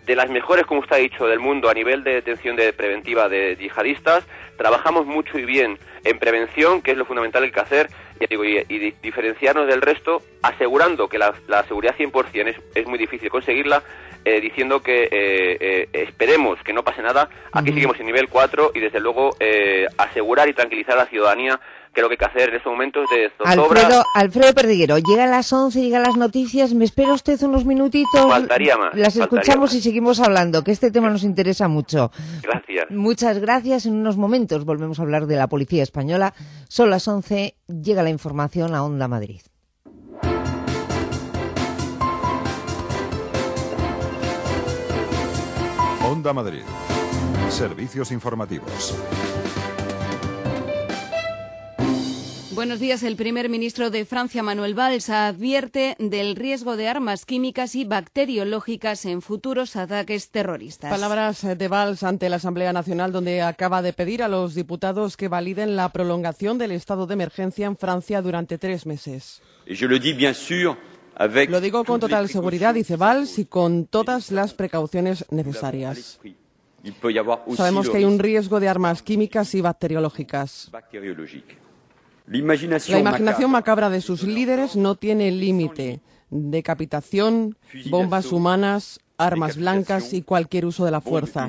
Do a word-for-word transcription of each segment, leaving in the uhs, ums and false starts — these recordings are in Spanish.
de las mejores, como usted ha dicho, del mundo a nivel de detención de preventiva de yihadistas. Trabajamos mucho y bien en prevención, que es lo fundamental que hay que hacer, y, digo, y, y diferenciarnos del resto, asegurando que la, la seguridad cien por ciento es, es muy difícil conseguirla, eh, diciendo que eh, eh, esperemos que no pase nada. Aquí uh-huh. seguimos en nivel cuatro y, desde luego, eh, asegurar y tranquilizar a la ciudadanía que lo que hay que hacer en estos momentos de zozobra. Alfredo, Alfredo Perdiguero, llega a las once, llegan las noticias, ¿me espera usted unos minutitos? Faltaría más. Las faltaría escuchamos más. Y seguimos hablando, que este tema nos interesa mucho. Gracias. Muchas gracias. En unos momentos volvemos a hablar de la Policía Española. Son las once, llega la información a Onda Madrid. Onda Madrid. Servicios informativos. Buenos días. El primer ministro de Francia, Manuel Valls, advierte del riesgo de armas químicas y bacteriológicas en futuros ataques terroristas. Palabras de Valls ante la Asamblea Nacional, donde acaba de pedir a los diputados que validen la prolongación del estado de emergencia en Francia durante tres meses. Lo digo con total seguridad, dice Valls, y con todas las precauciones necesarias. Sabemos que hay un riesgo de armas químicas y bacteriológicas. La imaginación macabra de sus líderes no tiene límite. Decapitación, bombas humanas, armas blancas y cualquier uso de la fuerza.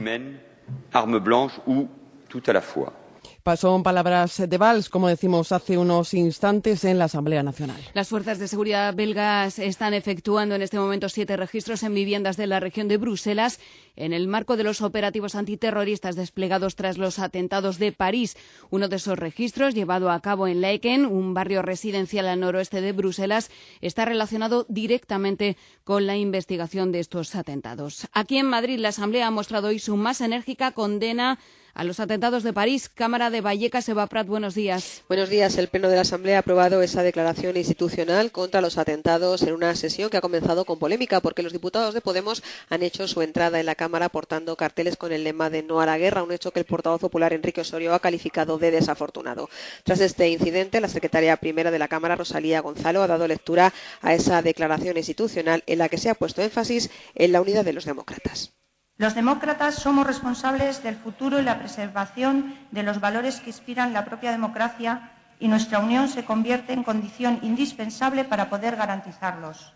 Son palabras de Valls, como decimos hace unos instantes en la Asamblea Nacional. Las fuerzas de seguridad belgas están efectuando en este momento siete registros en viviendas de la región de Bruselas en el marco de los operativos antiterroristas desplegados tras los atentados de París. Uno de esos registros, llevado a cabo en Laeken, un barrio residencial al noroeste de Bruselas, está relacionado directamente con la investigación de estos atentados. Aquí en Madrid, la Asamblea ha mostrado hoy su más enérgica condena a los atentados de París. Cámara de Vallecas, Eva Prat, buenos días. Buenos días. El Pleno de la Asamblea ha aprobado esa declaración institucional contra los atentados en una sesión que ha comenzado con polémica, porque los diputados de Podemos han hecho su entrada en la Cámara portando carteles con el lema de no a la guerra, un hecho que el portavoz popular Enrique Osorio ha calificado de desafortunado. Tras este incidente, la secretaria primera de la Cámara, Rosalía Gonzalo, ha dado lectura a esa declaración institucional en la que se ha puesto énfasis en la unidad de los demócratas. Los demócratas somos responsables del futuro y la preservación de los valores que inspiran la propia democracia, y nuestra unión se convierte en condición indispensable para poder garantizarlos.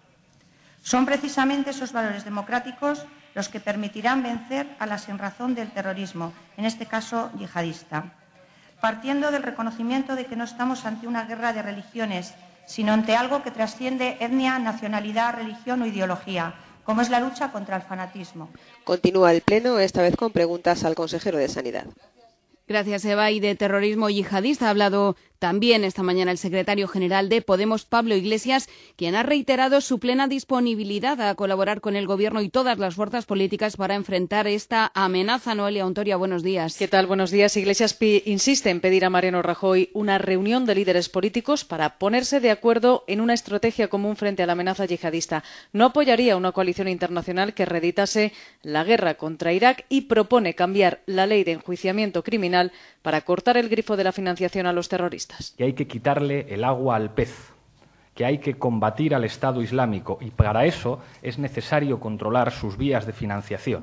Son precisamente esos valores democráticos los que permitirán vencer a la sinrazón del terrorismo, en este caso yihadista. Partiendo del reconocimiento de que no estamos ante una guerra de religiones, sino ante algo que trasciende etnia, nacionalidad, religión o ideología, como es la lucha contra el fanatismo. Continúa el Pleno, esta vez con preguntas al consejero de Sanidad. Gracias, Eva. Y de terrorismo yihadista ha hablado también esta mañana el secretario general de Podemos, Pablo Iglesias, quien ha reiterado su plena disponibilidad a colaborar con el Gobierno y todas las fuerzas políticas para enfrentar esta amenaza. Noelia Ontoria, buenos días. ¿Qué tal? Buenos días. Iglesias insiste en pedir a Mariano Rajoy una reunión de líderes políticos para ponerse de acuerdo en una estrategia común frente a la amenaza yihadista. No apoyaría una coalición internacional que reeditase la guerra contra Irak y propone cambiar la ley de enjuiciamiento criminal para cortar el grifo de la financiación a los terroristas. Que hay que quitarle el agua al pez, que hay que combatir al Estado Islámico, y para eso es necesario controlar sus vías de financiación.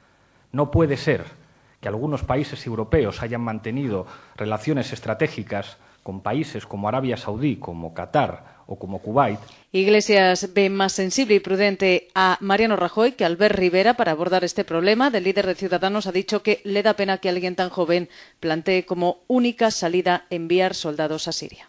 No puede ser que algunos países europeos hayan mantenido relaciones estratégicas con países como Arabia Saudí, como Qatar o como Kuwait. Iglesias ve más sensible y prudente a Mariano Rajoy que a Albert Rivera para abordar este problema. Del líder de Ciudadanos ha dicho que le da pena que alguien tan joven plantee como única salida enviar soldados a Siria.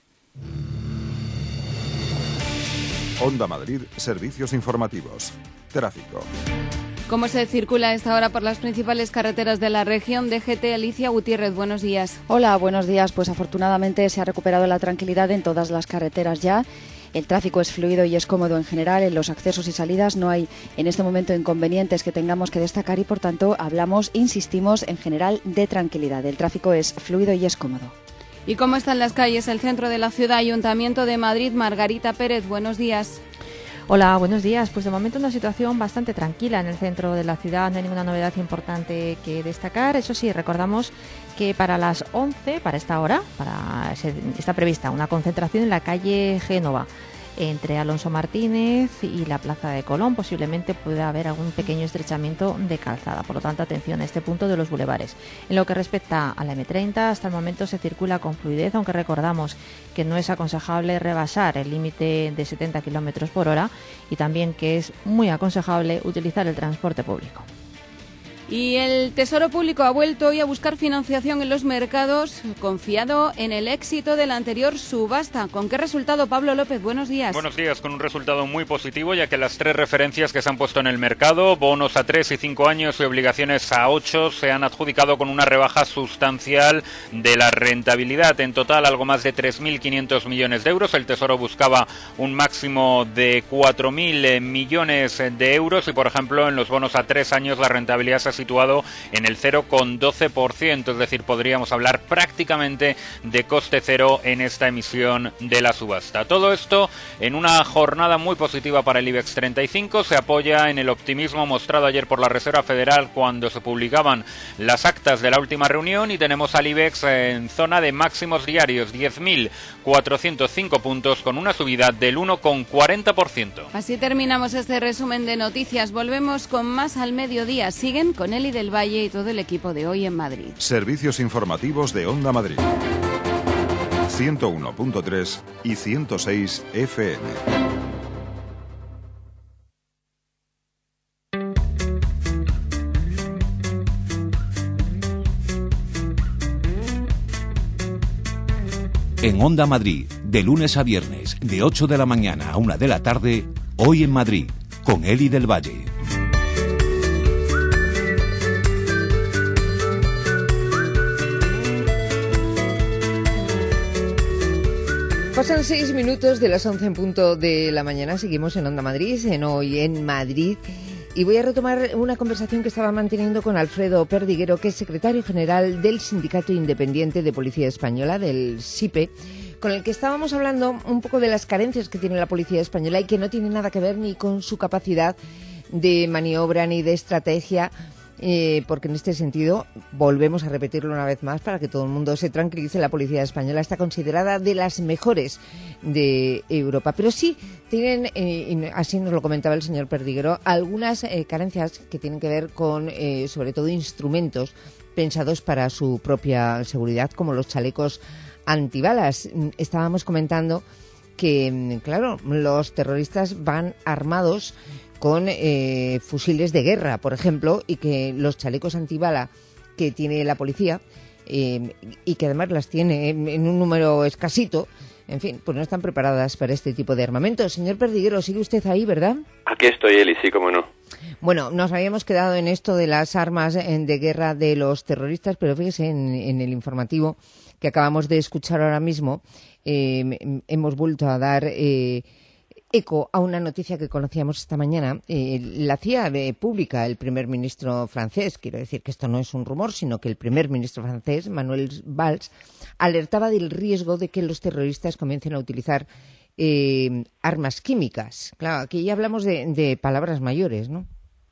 Onda Madrid, servicios informativos. Tráfico. ¿Cómo se circula a esta hora por las principales carreteras de la región? D G T, Alicia Gutiérrez, buenos días. Hola, buenos días. Pues afortunadamente se ha recuperado la tranquilidad en todas las carreteras ya. El tráfico es fluido y es cómodo en general. En los accesos y salidas no hay en este momento inconvenientes que tengamos que destacar y, por tanto, hablamos, insistimos, en general de tranquilidad. El tráfico es fluido y es cómodo. ¿Y cómo están las calles? El centro de la ciudad, Ayuntamiento de Madrid, Margarita Pérez, buenos días. Hola, buenos días. Pues de momento una situación bastante tranquila en el centro de la ciudad, no hay ninguna novedad importante que destacar. Eso sí, recordamos que para las once, para esta hora, para está prevista una concentración en la calle Génova. entre Alonso Martínez y la Plaza de Colón. Posiblemente pueda haber algún pequeño estrechamiento de calzada. Por lo tanto, atención a este punto de los bulevares. En lo que respecta a la eme treinta, hasta el momento se circula con fluidez, aunque recordamos que no es aconsejable rebasar el límite de setenta kilómetros por hora y también que es muy aconsejable utilizar el transporte público. Y el Tesoro Público ha vuelto hoy a buscar financiación en los mercados, confiado en el éxito de la anterior subasta. ¿Con qué resultado, Pablo López? Buenos días. Buenos días, con un resultado muy positivo, ya que las tres referencias que se han puesto en el mercado, bonos a tres y cinco años y obligaciones a ocho, se han adjudicado con una rebaja sustancial de la rentabilidad. En total, algo más de tres mil quinientos millones de euros. El Tesoro buscaba un máximo de cuatro mil millones de euros y, por ejemplo, en los bonos a tres años la rentabilidad se ha situado en el cero coma doce por ciento, es decir, podríamos hablar prácticamente de coste cero en esta emisión de la subasta. Todo esto en una jornada muy positiva para el IBEX treinta y cinco, se apoya en el optimismo mostrado ayer por la Reserva Federal cuando se publicaban las actas de la última reunión y tenemos al IBEX en zona de máximos diarios, diez mil cuatrocientos cinco puntos con una subida del uno coma cuarenta por ciento. Así terminamos este resumen de noticias. Volvemos con más al mediodía. Siguen con Eli del Valle y todo el equipo de Hoy en Madrid. Servicios informativos de Onda Madrid. ciento uno punto tres y ciento seis F M. En Onda Madrid, de lunes a viernes, de ocho de la mañana a una de la tarde, Hoy en Madrid, con Eli del Valle. Pasan seis minutos de las once en punto de la mañana. Seguimos en Onda Madrid, en Hoy en Madrid. Y voy a retomar una conversación que estaba manteniendo con Alfredo Perdiguero, que es secretario general del Sindicato Independiente de Policía Española, del S I P E, con el que estábamos hablando un poco de las carencias que tiene la Policía Española y que no tiene nada que ver ni con su capacidad de maniobra ni de estrategia, eh, porque en este sentido, volvemos a repetirlo una vez más para que todo el mundo se tranquilice, la Policía Española está considerada de las mejores de Europa, pero sí tienen, eh, y así nos lo comentaba el señor Perdiguero, algunas eh, carencias que tienen que ver con, eh, sobre todo, instrumentos pensados para su propia seguridad, como los chalecos antibalas. Estábamos comentando que, claro, los terroristas van armados con eh, fusiles de guerra, por ejemplo, y que los chalecos antibala que tiene la policía, eh, y que además las tiene en un número escasito, en fin, pues no están preparadas para este tipo de armamento. Señor Perdiguero, sigue usted ahí, ¿verdad? Aquí estoy, Eli, sí, cómo no. Bueno, nos habíamos quedado en esto de las armas de guerra de los terroristas, pero fíjese, en, en el informativo que acabamos de escuchar ahora mismo, eh, hemos vuelto a dar eh, eco a una noticia que conocíamos esta mañana. Eh, la hacía eh, pública el primer ministro francés. Quiero decir que esto no es un rumor, sino que el primer ministro francés, Manuel Valls, alertaba del riesgo de que los terroristas comiencen a utilizar eh, armas químicas. Claro, aquí ya hablamos de, de palabras mayores, ¿no?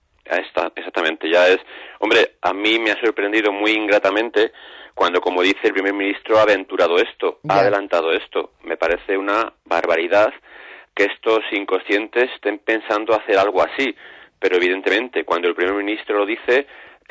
Está, exactamente, ya es... Hombre, a mí me ha sorprendido muy ingratamente cuando, como dice el primer ministro, ha aventurado esto, ya. ha adelantado esto. Me parece una barbaridad que estos inconscientes estén pensando hacer algo así, pero evidentemente cuando el primer ministro lo dice,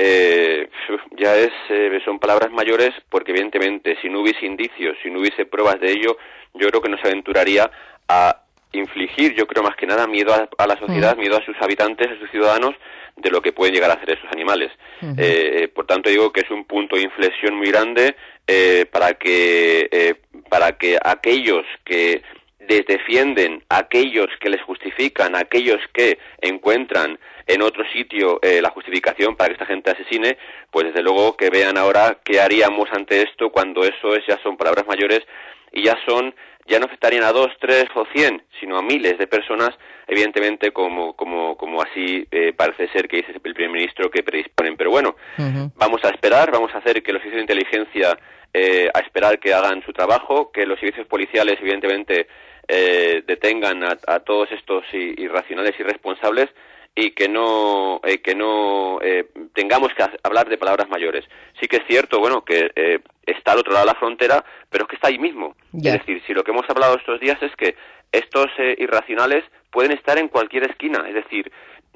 eh, ya es eh, son palabras mayores, porque evidentemente si no hubiese indicios, si no hubiese pruebas de ello, yo creo que no se aventuraría a infligir, yo creo más que nada, miedo a, a la sociedad, mm. miedo a sus habitantes, a sus ciudadanos, de lo que pueden llegar a hacer esos animales. Uh-huh. Eh, por tanto, digo que es un punto de inflexión muy grande eh, para que eh, para que aquellos que les defienden, aquellos que les justifican, aquellos que encuentran en otro sitio eh, la justificación para que esta gente asesine, pues desde luego que vean ahora qué haríamos ante esto, cuando eso es, ya son palabras mayores y ya son, ya no afectarían a dos, tres o cien, sino a miles de personas, evidentemente, como como como así eh, parece ser que dice el primer ministro que predisponen. Pero bueno, uh-huh. vamos a esperar, vamos a hacer que los servicios de inteligencia, eh, a esperar que hagan su trabajo, que los servicios policiales, evidentemente, eh, detengan a, a todos estos irracionales y irresponsables, y que no eh, que no eh, tengamos que hablar de palabras mayores. Sí que es cierto, bueno, que eh, está al otro lado de la frontera, pero es que está ahí mismo. Yeah. Es decir, si lo que hemos hablado estos días es que estos eh, irracionales pueden estar en cualquier esquina, es decir,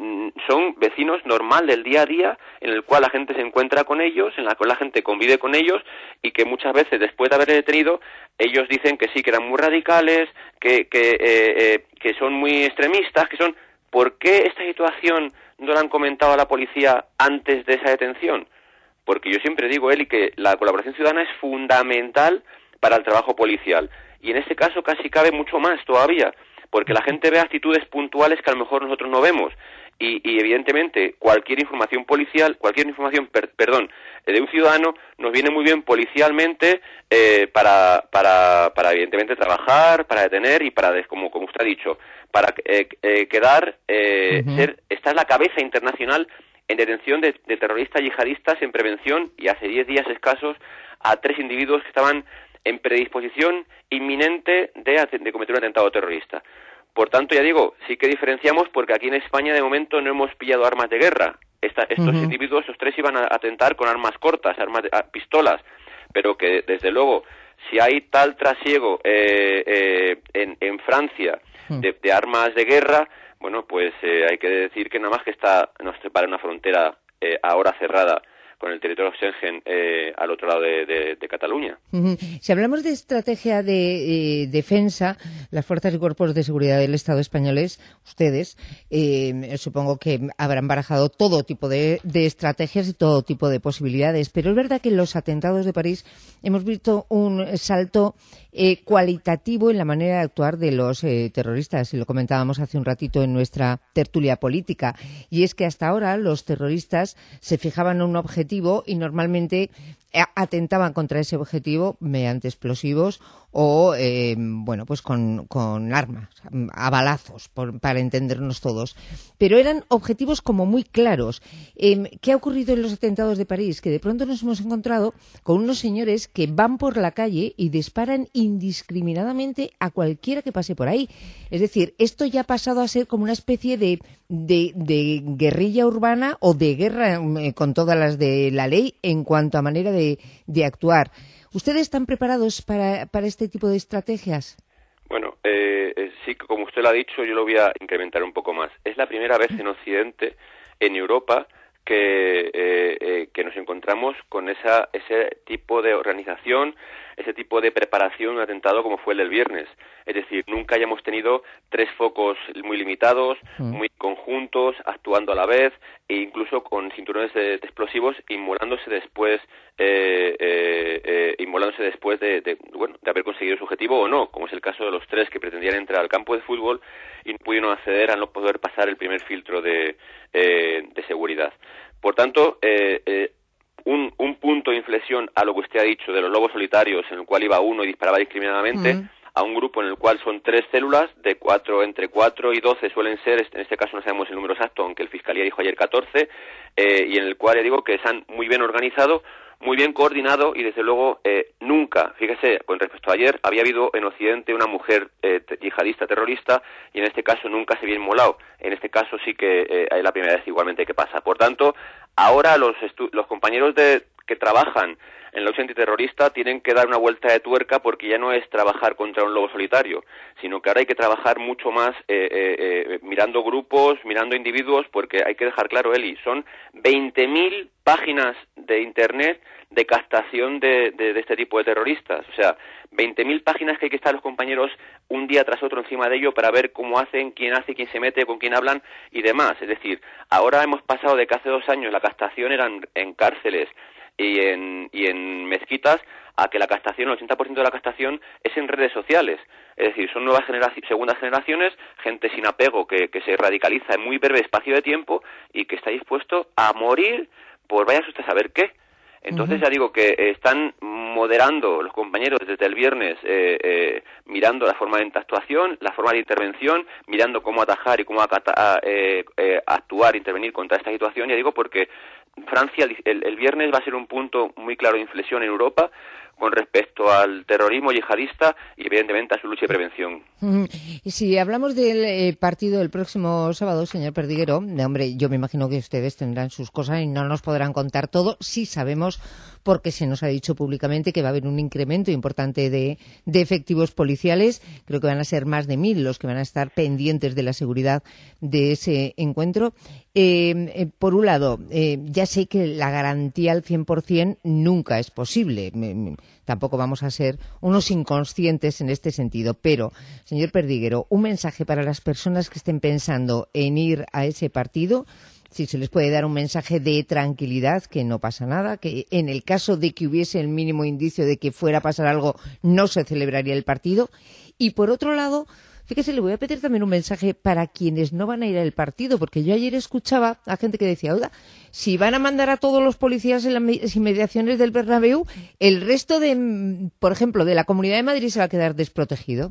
son vecinos normal del día a día en el cual la gente se encuentra con ellos, en la cual la gente convive con ellos y que muchas veces después de haberle detenido ellos dicen que sí, que eran muy radicales, que que, eh, eh, que son muy extremistas, que son... ¿Por qué esta situación no la han comentado a la policía antes de esa detención? Porque yo siempre digo, Eli, que la colaboración ciudadana es fundamental para el trabajo policial y en este caso casi cabe mucho más todavía, porque la gente ve actitudes puntuales que a lo mejor nosotros no vemos. Y, y evidentemente cualquier información policial, cualquier información, per, perdón, de un ciudadano nos viene muy bien policialmente eh, para, para, para evidentemente trabajar, para detener y para, como, como usted ha dicho, para eh, eh, quedar, eh, uh-huh. ser, esta es la cabeza internacional en detención de, de terroristas yihadistas, en prevención, y hace diez días escasos a tres individuos que estaban en predisposición inminente de, de cometer un atentado terrorista. Por tanto, ya digo, sí que diferenciamos porque aquí en España de momento no hemos pillado armas de guerra. Esta, estos uh-huh. individuos, estos tres, iban a atentar con armas cortas, armas de, a, pistolas, pero que desde luego, si hay tal trasiego eh, eh, en, en Francia de, de armas de guerra, bueno, pues eh, hay que decir que nada más que está nos separa una frontera eh, ahora cerrada con el territorio de Schengen eh, al otro lado de, de, de Cataluña. Uh-huh. Si hablamos de estrategia de eh, defensa, las fuerzas y cuerpos de seguridad del Estado españoles, ustedes, eh, supongo que habrán barajado todo tipo de, de estrategias y todo tipo de posibilidades, pero es verdad que en los atentados de París hemos visto un salto eh, cualitativo en la manera de actuar de los eh, terroristas, y lo comentábamos hace un ratito en nuestra tertulia política, y es que hasta ahora los terroristas se fijaban en un objetivo y normalmente atentaban contra ese objetivo mediante explosivos o, eh, bueno, pues con, con armas, a balazos, por, para entendernos todos. Pero eran objetivos como muy claros. Eh, ¿Qué ha ocurrido en los atentados de París? Que de pronto nos hemos encontrado con unos señores que van por la calle y disparan indiscriminadamente a cualquiera que pase por ahí. Es decir, esto ya ha pasado a ser como una especie de, de, de guerrilla urbana o de guerra eh, con todas las de la ley en cuanto a manera de De, de actuar. ¿Ustedes están preparados para, para este tipo de estrategias? Bueno, eh, eh, sí, como usted lo ha dicho, yo lo voy a incrementar un poco más. Es la primera vez en Occidente, en Europa, que, eh, eh, que nos encontramos con esa, ese tipo de organización, ese tipo de preparación de un atentado como fue el del viernes. Es decir, nunca hayamos tenido tres focos muy limitados, mm. muy conjuntos, actuando a la vez, e incluso con cinturones de, de explosivos inmolándose después, eh, eh, eh, inmolándose después de, de, bueno, de haber conseguido su objetivo o no, como es el caso de los tres que pretendían entrar al campo de fútbol y no pudieron acceder a no poder pasar el primer filtro de, eh, de seguridad. Por tanto, eh, eh, Un, un punto de inflexión a lo que usted ha dicho de los lobos solitarios, en el cual iba uno y disparaba discriminadamente, mm. a un grupo en el cual son tres células, de cuatro, entre cuatro y doce suelen ser, en este caso no sabemos el número exacto, aunque el Fiscalía dijo ayer catorce, eh, y en el cual, ya digo, que están muy bien organizados, muy bien coordinado y desde luego eh, nunca, fíjese, con respecto a ayer, había habido en Occidente una mujer eh, yihadista terrorista y en este caso nunca se había inmolado. En este caso sí que eh, es la primera vez igualmente que pasa. Por tanto, ahora los, los compañeros de, que trabajan en la lucha antiterrorista tienen que dar una vuelta de tuerca porque ya no es trabajar contra un lobo solitario, sino que ahora hay que trabajar mucho más eh, eh, eh, mirando grupos, mirando individuos, porque hay que dejar claro, Eli, son veinte mil páginas de Internet de captación de, de, de este tipo de terroristas. O sea, veinte mil páginas que hay que estar los compañeros un día tras otro encima de ello para ver cómo hacen, quién hace, quién se mete, con quién hablan y demás. Es decir, ahora hemos pasado de que hace dos años la captación eran en cárceles y en, y en mezquitas a que la captación, el ochenta por ciento de la captación es en redes sociales. Es decir, son nuevas generaciones, segundas generaciones, gente sin apego que, que se radicaliza en muy breve espacio de tiempo y que está dispuesto a morir por vaya usted a saber qué. Entonces, uh-huh. ya digo que eh, están moderando los compañeros desde el viernes, eh, eh, mirando la forma de actuación, la forma de intervención, mirando cómo atajar y cómo acata, eh, eh, actuar, intervenir contra esta situación. Ya digo porque Francia el, el viernes va a ser un punto muy claro de inflexión en Europa, con respecto al terrorismo yihadista y evidentemente a su lucha y prevención. Mm, y si hablamos del eh, partido del próximo sábado, señor Perdiguero, de, hombre, yo me imagino que ustedes tendrán sus cosas y no nos podrán contar todo. Sí sabemos, porque se nos ha dicho públicamente que va a haber un incremento importante de, de efectivos policiales. Creo que van a ser más de mil los que van a estar pendientes de la seguridad de ese encuentro. Eh, eh, por un lado, eh, ya sé que la garantía al cien por cien nunca es posible. Me, me, tampoco vamos a ser unos inconscientes en este sentido. Pero, señor Perdiguero, un mensaje para las personas que estén pensando en ir a ese partido. Si se les puede dar un mensaje de tranquilidad, que no pasa nada, que en el caso de que hubiese el mínimo indicio de que fuera a pasar algo, no se celebraría el partido. Y por otro lado, fíjese, le voy a pedir también un mensaje para quienes no van a ir al partido, porque yo ayer escuchaba a gente que decía, oiga, si van a mandar a todos los policías en las inmediaciones del Bernabéu, el resto de, por ejemplo, de la Comunidad de Madrid se va a quedar desprotegido.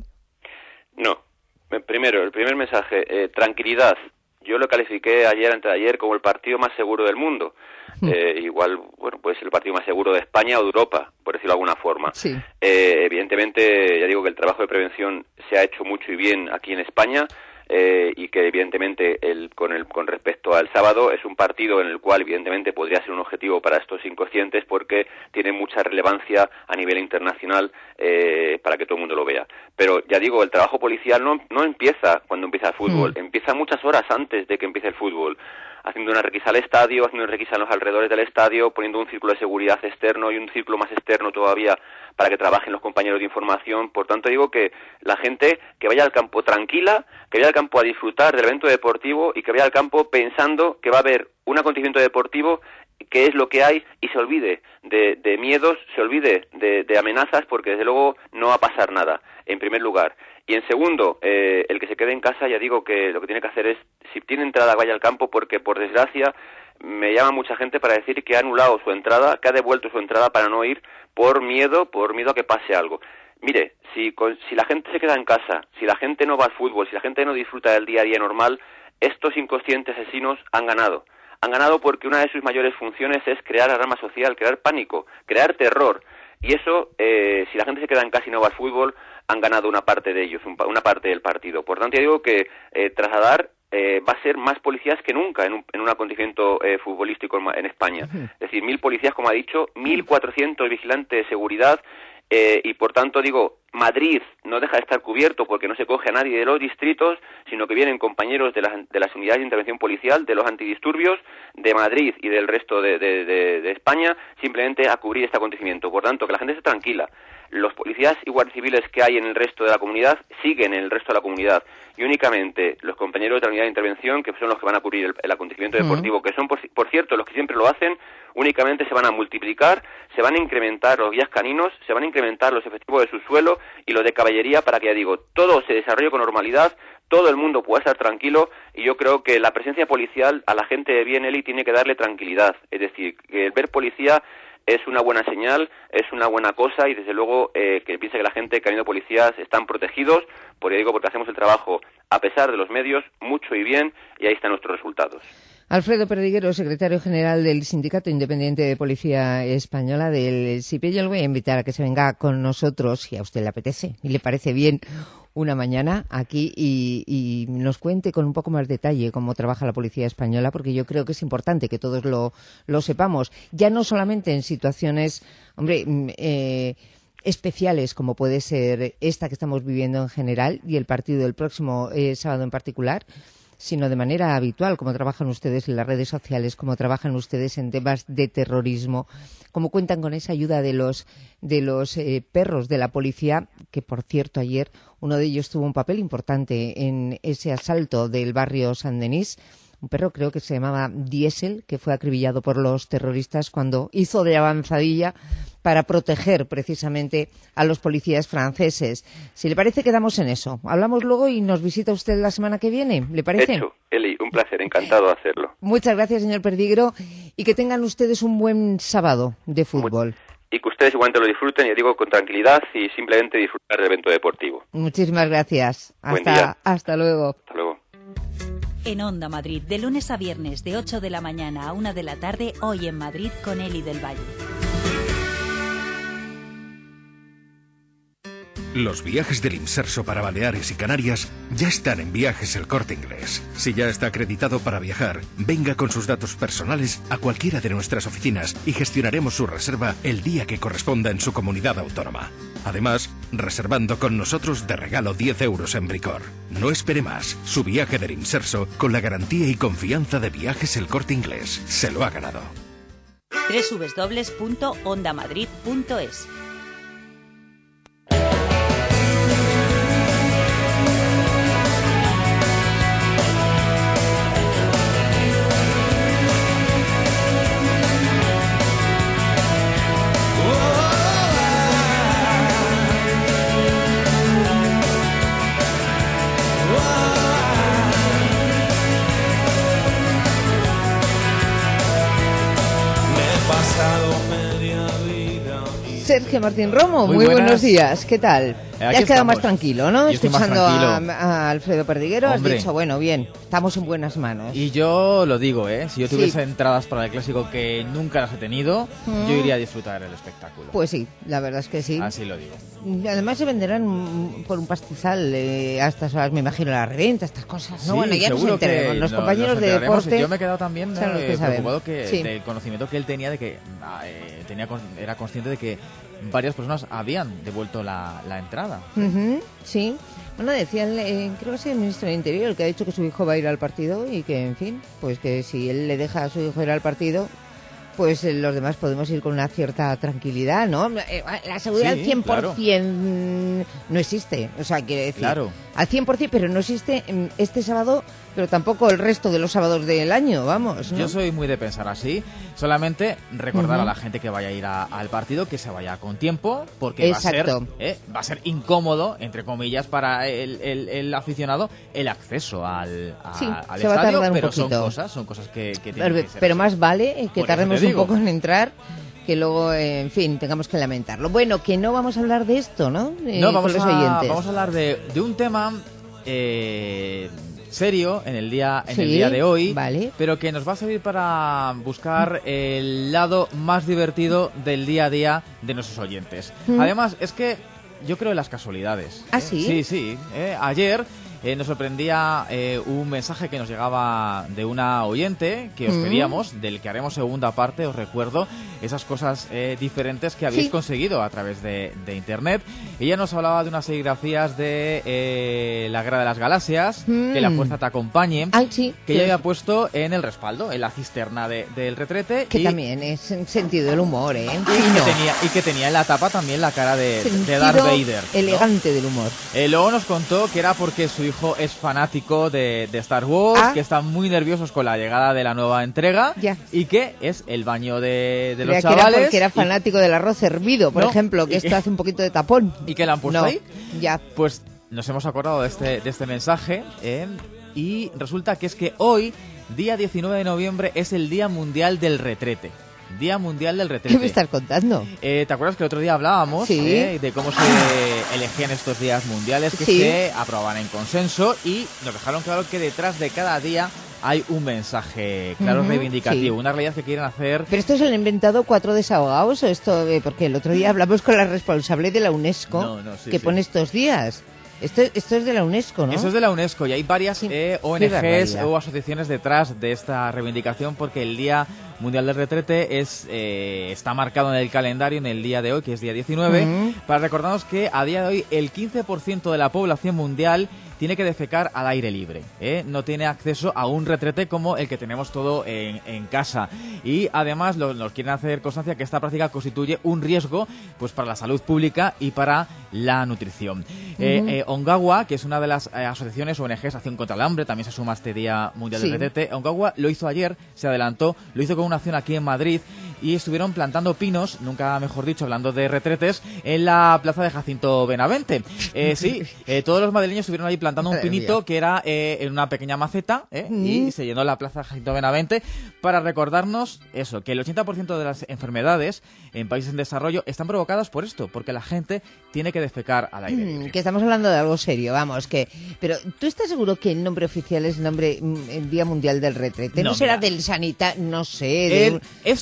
No. Primero, el primer mensaje, eh, tranquilidad. Yo lo califiqué ayer, antes de ayer, como el partido más seguro del mundo. Eh, igual, bueno, puede ser el partido más seguro de España o de Europa, por decirlo de alguna forma. Sí. Eh, evidentemente, ya digo que el trabajo de prevención se ha hecho mucho y bien aquí en España, eh, y que evidentemente el, con, el, con respecto al sábado es un partido en el cual evidentemente podría ser un objetivo para estos inconscientes porque tiene mucha relevancia a nivel internacional, eh, para que todo el mundo lo vea. Pero ya digo, el trabajo policial no, no empieza cuando empieza el fútbol, mm. empieza muchas horas antes de que empiece el fútbol, haciendo una requisa al estadio, haciendo una requisa en los alrededores del estadio, poniendo un círculo de seguridad externo y un círculo más externo todavía para que trabajen los compañeros de información. Por tanto, digo que la gente que vaya al campo tranquila, que vaya al campo a disfrutar del evento deportivo y que vaya al campo pensando que va a haber un acontecimiento deportivo, que es lo que hay, y se olvide de, de miedos, se olvide de, de amenazas, porque desde luego no va a pasar nada, en primer lugar. Y en segundo, eh, el que se quede en casa, ya digo que lo que tiene que hacer es, si tiene entrada, vaya al campo, porque por desgracia me llama mucha gente para decir que ha anulado su entrada, que ha devuelto su entrada para no ir por miedo, por miedo a que pase algo. Mire, si, si la gente se queda en casa, si la gente no va al fútbol, si la gente no disfruta del día a día normal, estos inconscientes asesinos han ganado. Han ganado porque una de sus mayores funciones es crear alarma social, crear pánico, crear terror. Y eso, eh, si la gente se queda en casa y no va al fútbol, han ganado una parte de ellos, una parte del partido. Por tanto, yo digo que eh, trasladar eh, va a ser más policías que nunca en un, en un acontecimiento eh, futbolístico en España. Es decir, mil policías, como ha dicho, mil cuatrocientos vigilantes de seguridad. Eh, y por tanto digo, Madrid no deja de estar cubierto porque no se coge a nadie de los distritos, sino que vienen compañeros de las, de las unidades de intervención policial, de los antidisturbios, de Madrid y del resto de, de, de, de España, simplemente a cubrir este acontecimiento. Por tanto, que la gente esté tranquila. Los policías y guardias civiles que hay en el resto de la comunidad siguen en el resto de la comunidad, y únicamente los compañeros de la unidad de intervención, que son los que van a cubrir el, el acontecimiento deportivo, que son, por, por cierto, los que siempre lo hacen, únicamente se van a multiplicar, se van a incrementar los guías caninos, se van a incrementar los efectivos de subsuelo y los de caballería, para que, ya digo, todo se desarrolle con normalidad, todo el mundo pueda estar tranquilo, y yo creo que la presencia policial a la gente de bien, Eli, tiene que darle tranquilidad. Es decir, que el ver policía es una buena señal, es una buena cosa, y desde luego eh, que piense que la gente que ha habido policías están protegidos, porque digo, porque hacemos el trabajo a pesar de los medios, mucho y bien, y ahí están nuestros resultados. Alfredo Perdiguero, secretario general del Sindicato Independiente de Policía Española, del S I P E. Yo le voy a invitar a que se venga con nosotros, si a usted le apetece y le parece bien, una mañana aquí y, y nos cuente con un poco más detalle cómo trabaja la Policía Española, porque yo creo que es importante que todos lo, lo sepamos, ya no solamente en situaciones, hombre, eh, especiales como puede ser esta que estamos viviendo en general y el partido del próximo eh, sábado en particular, sino de manera habitual, como trabajan ustedes en las redes sociales, como trabajan ustedes en temas de terrorismo, como cuentan con esa ayuda de los de los eh, perros de la policía, que por cierto ayer uno de ellos tuvo un papel importante en ese asalto del barrio San Denis. Un perro, creo que se llamaba Diesel, que fue acribillado por los terroristas cuando hizo de avanzadilla para proteger precisamente a los policías franceses. Si le parece, quedamos en eso. Hablamos luego y nos visita usted la semana que viene. ¿Le parece? Hecho, Eli, un placer, encantado de hacerlo. Muchas gracias, señor Perdiguero, y que tengan ustedes un buen sábado de fútbol. Y que ustedes igualmente lo disfruten, y digo, con tranquilidad y simplemente disfrutar del evento deportivo. Muchísimas gracias. Buen hasta, día. Hasta luego. Hasta luego. En Onda Madrid, de lunes a viernes, de ocho de la mañana a una de la tarde, hoy en Madrid con Eli del Valle. Los viajes del Imserso para Baleares y Canarias ya están en Viajes El Corte Inglés. Si ya está acreditado para viajar, venga con sus datos personales a cualquiera de nuestras oficinas y gestionaremos su reserva el día que corresponda en su comunidad autónoma. Además, reservando con nosotros de regalo diez euros en Bricor. No espere más. Su viaje del Imserso con la garantía y confianza de Viajes El Corte Inglés. Se lo ha ganado. doble u doble u doble u punto onda madrid punto es. Sergio Martín Romo, muy, muy buenos días, ¿qué tal? Ya has quedado más tranquilo, ¿no? Yo Escuchando más tranquilo. A, a Alfredo Perdiguero, Hombre. has dicho, bueno, bien, estamos en buenas manos. Y yo lo digo, ¿eh? Si yo tuviese Sí. entradas para el Clásico que nunca las he tenido, Mm. yo iría a disfrutar el espectáculo. Pues sí, la verdad es que sí. Así lo digo. Y además se venderán mm, por un pastizal eh, a estas horas, me imagino, la reventa, estas cosas, ¿no? Sí, bueno, ya nos seguro enteraremos. que Los no- compañeros nos de enteraremos. deporte... Yo me he quedado también son los eh, que saben. preocupado que, Sí. del conocimiento que él tenía de que ah, eh, tenía con- era consciente de que varias personas habían devuelto la, la entrada. Ujú, sí. Bueno, decía, el, eh, creo que es el ministro del Interior el que ha dicho que su hijo va a ir al partido y que, en fin, pues que si él le deja a su hijo ir al partido, pues eh, los demás podemos ir con una cierta tranquilidad, ¿no? Eh, La seguridad Sí, al cien por ciento no existe, o sea, quiere decir, Claro. al cien por ciento, pero no existe mm, este sábado, pero tampoco el resto de los sábados del año, vamos, ¿no? Yo soy muy de pensar así. Solamente recordar Ujú. a la gente que vaya a ir a- al partido que se vaya con tiempo, porque va a, ser, Exacto. eh, va a ser incómodo, entre comillas, para el, el- el aficionado el acceso al, a- Sí, al se va a estadio, tardar un pero son poquito. cosas, son cosas que, que tienen Pero, que ser pero así. más vale eh, que Por eso tardemos te un digo. poco en entrar, que luego, eh, en fin, tengamos que lamentarlo. Bueno, que no vamos a hablar de esto, ¿no? Eh, No, con vamos los a, oyentes. vamos a hablar de, de un tema eh, serio en el día en el Sí, día de hoy, vale. pero que nos va a servir para buscar el lado más divertido del día a día de nuestros oyentes. Mm. Además, es que yo creo en las casualidades. ¿Ah, ¿eh? sí? Sí, sí. ¿eh? Ayer eh, nos sorprendía eh, un mensaje que nos llegaba de una oyente que os Mm. pedíamos, del que haremos segunda parte, os recuerdo, esas cosas eh, diferentes que habéis Sí. conseguido a través de, de internet. Ella nos hablaba de unas serigrafías de eh, la Guerra de las Galaxias, Mm. que la fuerza te acompañe, Ay, sí, que ella había puesto en el respaldo, en la cisterna de- del retrete. Que y, también es en sentido del humor, ¿eh? y Fino. que tenía, y que tenía en la tapa también la cara de, de Sentido Darth Vader, ¿no? elegante del humor. Eh, luego nos contó que era porque su hijo es fanático de, de Star Wars, Ah. que están muy nerviosos con la llegada de la nueva entrega Ya. y que es el baño de, de los Creía que era chavales. porque era y- fanático del arroz hervido, por No, ejemplo, que y esto que- hace un poquito de tapón. ¿Y que le han puesto No, ahí? ya. Pues nos hemos acordado de este, de este mensaje eh, y resulta que es que hoy, día diecinueve de noviembre, es el Día Mundial del Retrete. Día Mundial del Retrete. ¿Qué me estás contando? Eh, ¿Te acuerdas que el otro día hablábamos Sí. eh, de cómo se elegían estos días mundiales que Sí. se aprobaban en consenso y nos dejaron claro que detrás de cada día hay un mensaje claro, Ujú, reivindicativo, sí. una realidad que quieren hacer. ¿Pero esto se lo han inventado cuatro desahogados o esto? eh, porque el otro día hablamos con la responsable de la UNESCO No, no, sí, que sí. pone estos días. Esto, esto es de la UNESCO, ¿no? Eso es de la UNESCO y hay varias eh, O N Qué Ges barbaridad. o asociaciones detrás de esta reivindicación porque el Día Mundial del Retrete es eh, está marcado en el calendario en el día de hoy, que es día diecinueve, Ujú. para recordarnos que a día de hoy el quince por ciento de la población mundial tiene que defecar al aire libre, ¿eh? No tiene acceso a un retrete como el que tenemos todo en, en casa. Y además lo- nos quieren hacer constancia que esta práctica constituye un riesgo pues para la salud pública y para la nutrición. Eh, Ujú. eh, Ongawa, que es una de las eh, asociaciones O N Ges Acción contra el Hambre, también se suma a este Día Mundial Sí. del Retrete. Ongawa lo hizo ayer, se adelantó, lo hizo con una acción aquí en Madrid y estuvieron plantando pinos, nunca mejor dicho, hablando de retretes, en la plaza de Jacinto Benavente. Eh, sí, eh, todos los madrileños estuvieron ahí plantando un Madre pinito mía. que era eh, en una pequeña maceta eh, Mm. y se llenó la plaza de Jacinto Benavente para recordarnos eso, que el ochenta por ciento de las enfermedades en países en desarrollo están provocadas por esto, porque la gente tiene que defecar al aire libre. Mm, que estamos hablando de algo serio, vamos, que... Pero, ¿tú estás seguro que el nombre oficial es nombre mm, el Día Mundial del Retrete? ¿No, No, será mira. del sanitario? No sé. de El- un- esto en su origen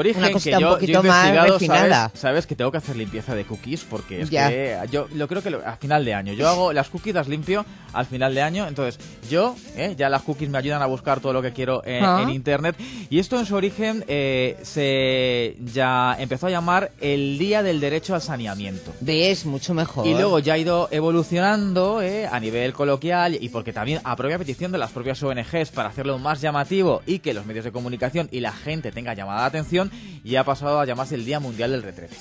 origen, una cosita que yo, un poquito yo he más refinada. Sabes, sabes que tengo que hacer limpieza de cookies porque es ya. que yo lo creo que lo, a final de año. Yo hago las cookies, las limpio al final de año. Entonces, yo, eh, ya las cookies me ayudan a buscar todo lo que quiero en, ¿Ah? en internet. Y esto en su origen eh, se ya empezó a llamar el Día del Derecho al Saneamiento. ¿Ves? Mucho mejor. Y luego ya ha ido evolucionando eh, a nivel coloquial y porque también a propia petición de las propias O N Ges para hacerlo más llamativo y que los medios de comunicación y la gente tenga llamada de atención, y ha pasado a llamarse el Día Mundial del Retrete.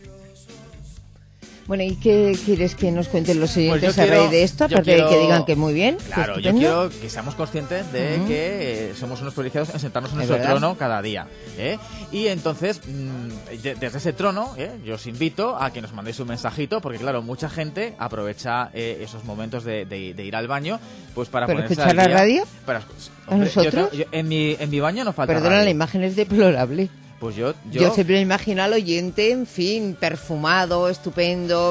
Bueno, ¿y qué quieres que nos cuenten los oyentes Pues a quiero, raíz de esto? Aparte quiero, de que digan que muy bien. Claro, yo quiero que seamos conscientes de uh-huh. que eh, somos unos privilegiados en sentarnos en nuestro trono cada día. ¿eh? Y entonces, mmm, de, desde ese trono, ¿eh? yo os invito a que nos mandéis un mensajito, porque claro, mucha gente aprovecha eh, esos momentos de, de, de ir al baño pues para ¿Pero ponerse escuchar al día. la radio? Para, ¿A nosotros? Yo, yo, en, mi, en mi baño no falta Perdona, radio. la imagen es deplorable. Pues yo, yo... yo siempre me imagino al oyente, en fin, perfumado, estupendo,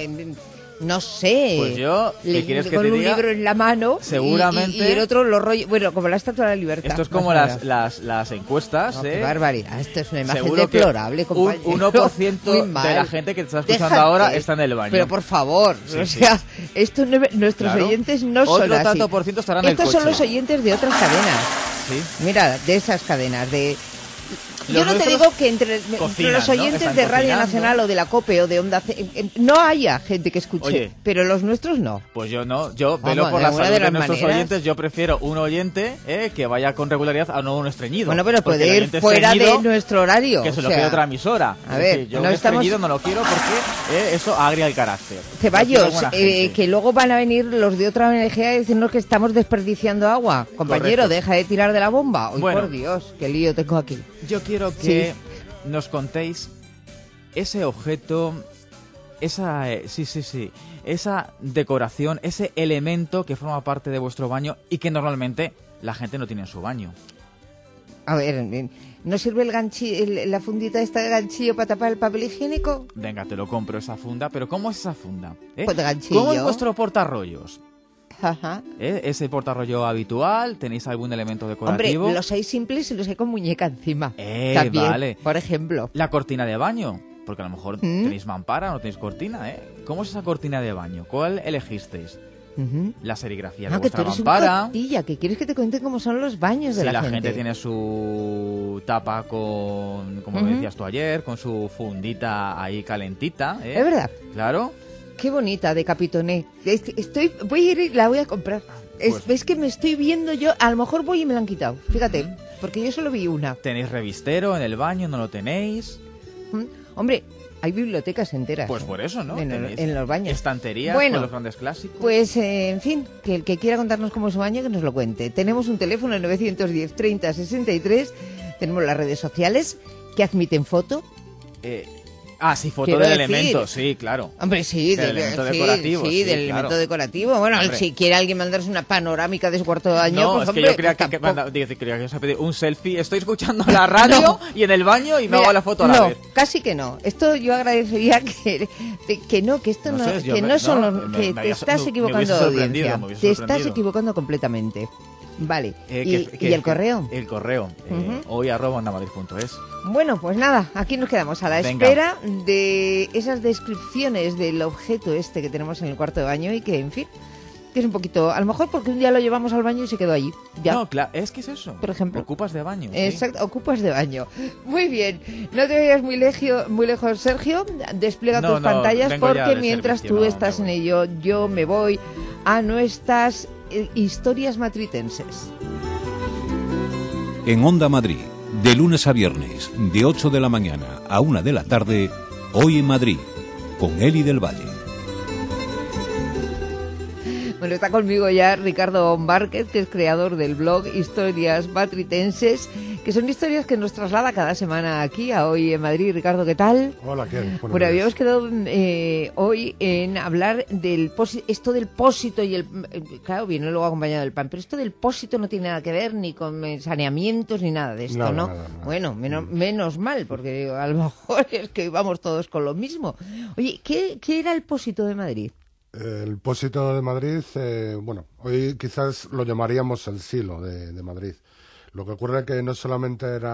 no sé. Pues yo, ¿qué le, quieres que con te un diga? libro en la mano. Seguramente. Y, y, y el otro lo rollo. Bueno, como la Estatua de la Libertad. Esto es como las, las, las encuestas. No, ¿eh? qué barbaridad. Esto es una imagen Seguro deplorable, compañero. Un uno por ciento de la gente que te está escuchando Déjate. ahora está en el baño. Pero por favor, sí, o sí. sea, esto no, nuestros claro. oyentes no son Otro así. tanto por ciento estarán en el Estos coche. son los oyentes de otras cadenas. ¿Sí? Mira, de esas cadenas, de... Los Yo no te digo que entre, cocinan, entre los oyentes ¿no? de Radio cocinando. Nacional o de la COPE o de Onda C no haya gente que escuche, Oye, pero los nuestros no. Pues yo no, yo Vamos, velo por de la alguna salud de de, las nuestros maneras. oyentes. Yo prefiero un oyente eh, que vaya con regularidad a no un estreñido. Bueno, pero Porque puede el ir oyente fuera estreñido, de nuestro horario. que se o lo sea, pide otra emisora. A Es ver, decir, yo no un estamos... estreñido no lo quiero porque eh, eso agria el carácter. Ceballos, eh, que luego van a venir los de otra O N G a decirnos que estamos desperdiciando agua. Compañero, Correcto. deja de tirar de la bomba. Uy, Bueno. por Dios, qué lío tengo aquí. Yo quiero que Sí. nos contéis ese objeto, esa, eh, sí, sí, sí, esa decoración, ese elemento que forma parte de vuestro baño y que normalmente la gente no tiene en su baño. A ver, ¿no sirve el ganchi, el- la fundita esta de ganchillo para tapar el papel higiénico? Venga, te lo compro esa funda, pero ¿cómo es esa funda? ¿Eh? Pues de ganchillo. ¿Cómo es vuestro portarrollos? Ajá. ¿Eh? ¿Es el portarrollo habitual? ¿Tenéis algún elemento decorativo? Hombre, los hay simples y los hay con muñeca encima. Eh, También, vale. por ejemplo. La cortina de baño, porque a lo mejor ¿Mm? tenéis mampara, no tenéis cortina, ¿eh? ¿Cómo es esa cortina de baño? ¿Cuál elegisteis? Uh-huh. La serigrafía No, de que tú vuestra eres un mampara. cotilla, que quieres que te cuente cómo son los baños de Si la, la gente. gente tiene su tapa con, como Ujú. me decías tú ayer, con su fundita ahí calentita, ¿eh? Es verdad. Claro. Qué bonita, de Capitoné. Es- Estoy, voy a ir y la voy a comprar. Es, Pues- ¿Ves que me estoy viendo yo? A lo mejor voy y me la han quitado. Fíjate, porque yo solo vi una. ¿Tenéis revistero en el baño? ¿No lo tenéis? ¿Mm? Hombre, hay bibliotecas enteras. Pues por eso, ¿no? En, el- Tenéis en los baños. estanterías Bueno, con los grandes clásicos. Pues, eh, en fin, que el que quiera contarnos cómo es su baño, que nos lo cuente. Tenemos un teléfono, el nueve uno cero, treinta, sesenta y tres. Tenemos las redes sociales que admiten foto. Eh, ah, sí, foto Quiero del decir- elemento, sí, claro. Hombre, sí, Del del, elemento sí, decorativo, sí, sí, del claro. elemento decorativo. Bueno, Hombre. si quiere alguien mandarse una panorámica de su cuarto de baño, No, pues, es hombre, que yo creía que, que, tampoco- manda- dice, creía que os ha pedido un selfie. Estoy escuchando la radio No. y en el baño y me Mira, hago la foto a la no, vez. casi que no. Esto yo agradecería que, de- que no, que esto No no, sé, yo que me- no son no, los, me- que me te había- estás me- me equivocando hubiese de sorprendido, audiencia. me hubiese Te estás sorprendido. equivocando completamente. Vale. Eh, ¿Y, que- que- y el que- correo? El correo. eh, Ujú. hoy arroba ondamadrid punto es. Bueno, pues nada, aquí nos quedamos a la Venga. espera de esas descripciones del objeto este que tenemos en el cuarto de baño y que, en fin, que es un poquito... A lo mejor porque un día lo llevamos al baño y se quedó allí. Ya. No, claro, es que es eso. Por ejemplo. Ocupas de baño. sí. Exacto, ocupas de baño. Muy bien, no te vayas muy, legio- muy lejos, Sergio. Despliega No, tus no, pantallas vengo ya porque del mientras servicio, tú no, estás me en ello, yo me voy a nuestras eh, historias matritenses. En Onda Madrid, de lunes a viernes, de ocho de la mañana a una de la tarde, Hoy en Madrid, con Eli del Valle. Bueno, está conmigo ya Ricardo Márquez, que es creador del blog Historias Matritenses, que son historias que nos traslada cada semana aquí a Hoy en Madrid. Ricardo, ¿qué tal? Hola, ¿qué? Buenos Bueno, días. habíamos quedado eh, hoy en hablar del pósito, esto del pósito y el... eh, Claro, viene luego acompañado del pan, pero esto del pósito no tiene nada que ver ni con eh, saneamientos ni nada de esto, Nada, ¿no? nada, nada. Bueno, menos, menos mal, porque digo, a lo mejor es que íbamos todos con lo mismo. Oye, ¿qué, qué era el pósito de Madrid? El Pósito de Madrid, eh, bueno, hoy quizás lo llamaríamos el silo de, de Madrid. Lo que ocurre es que no solamente era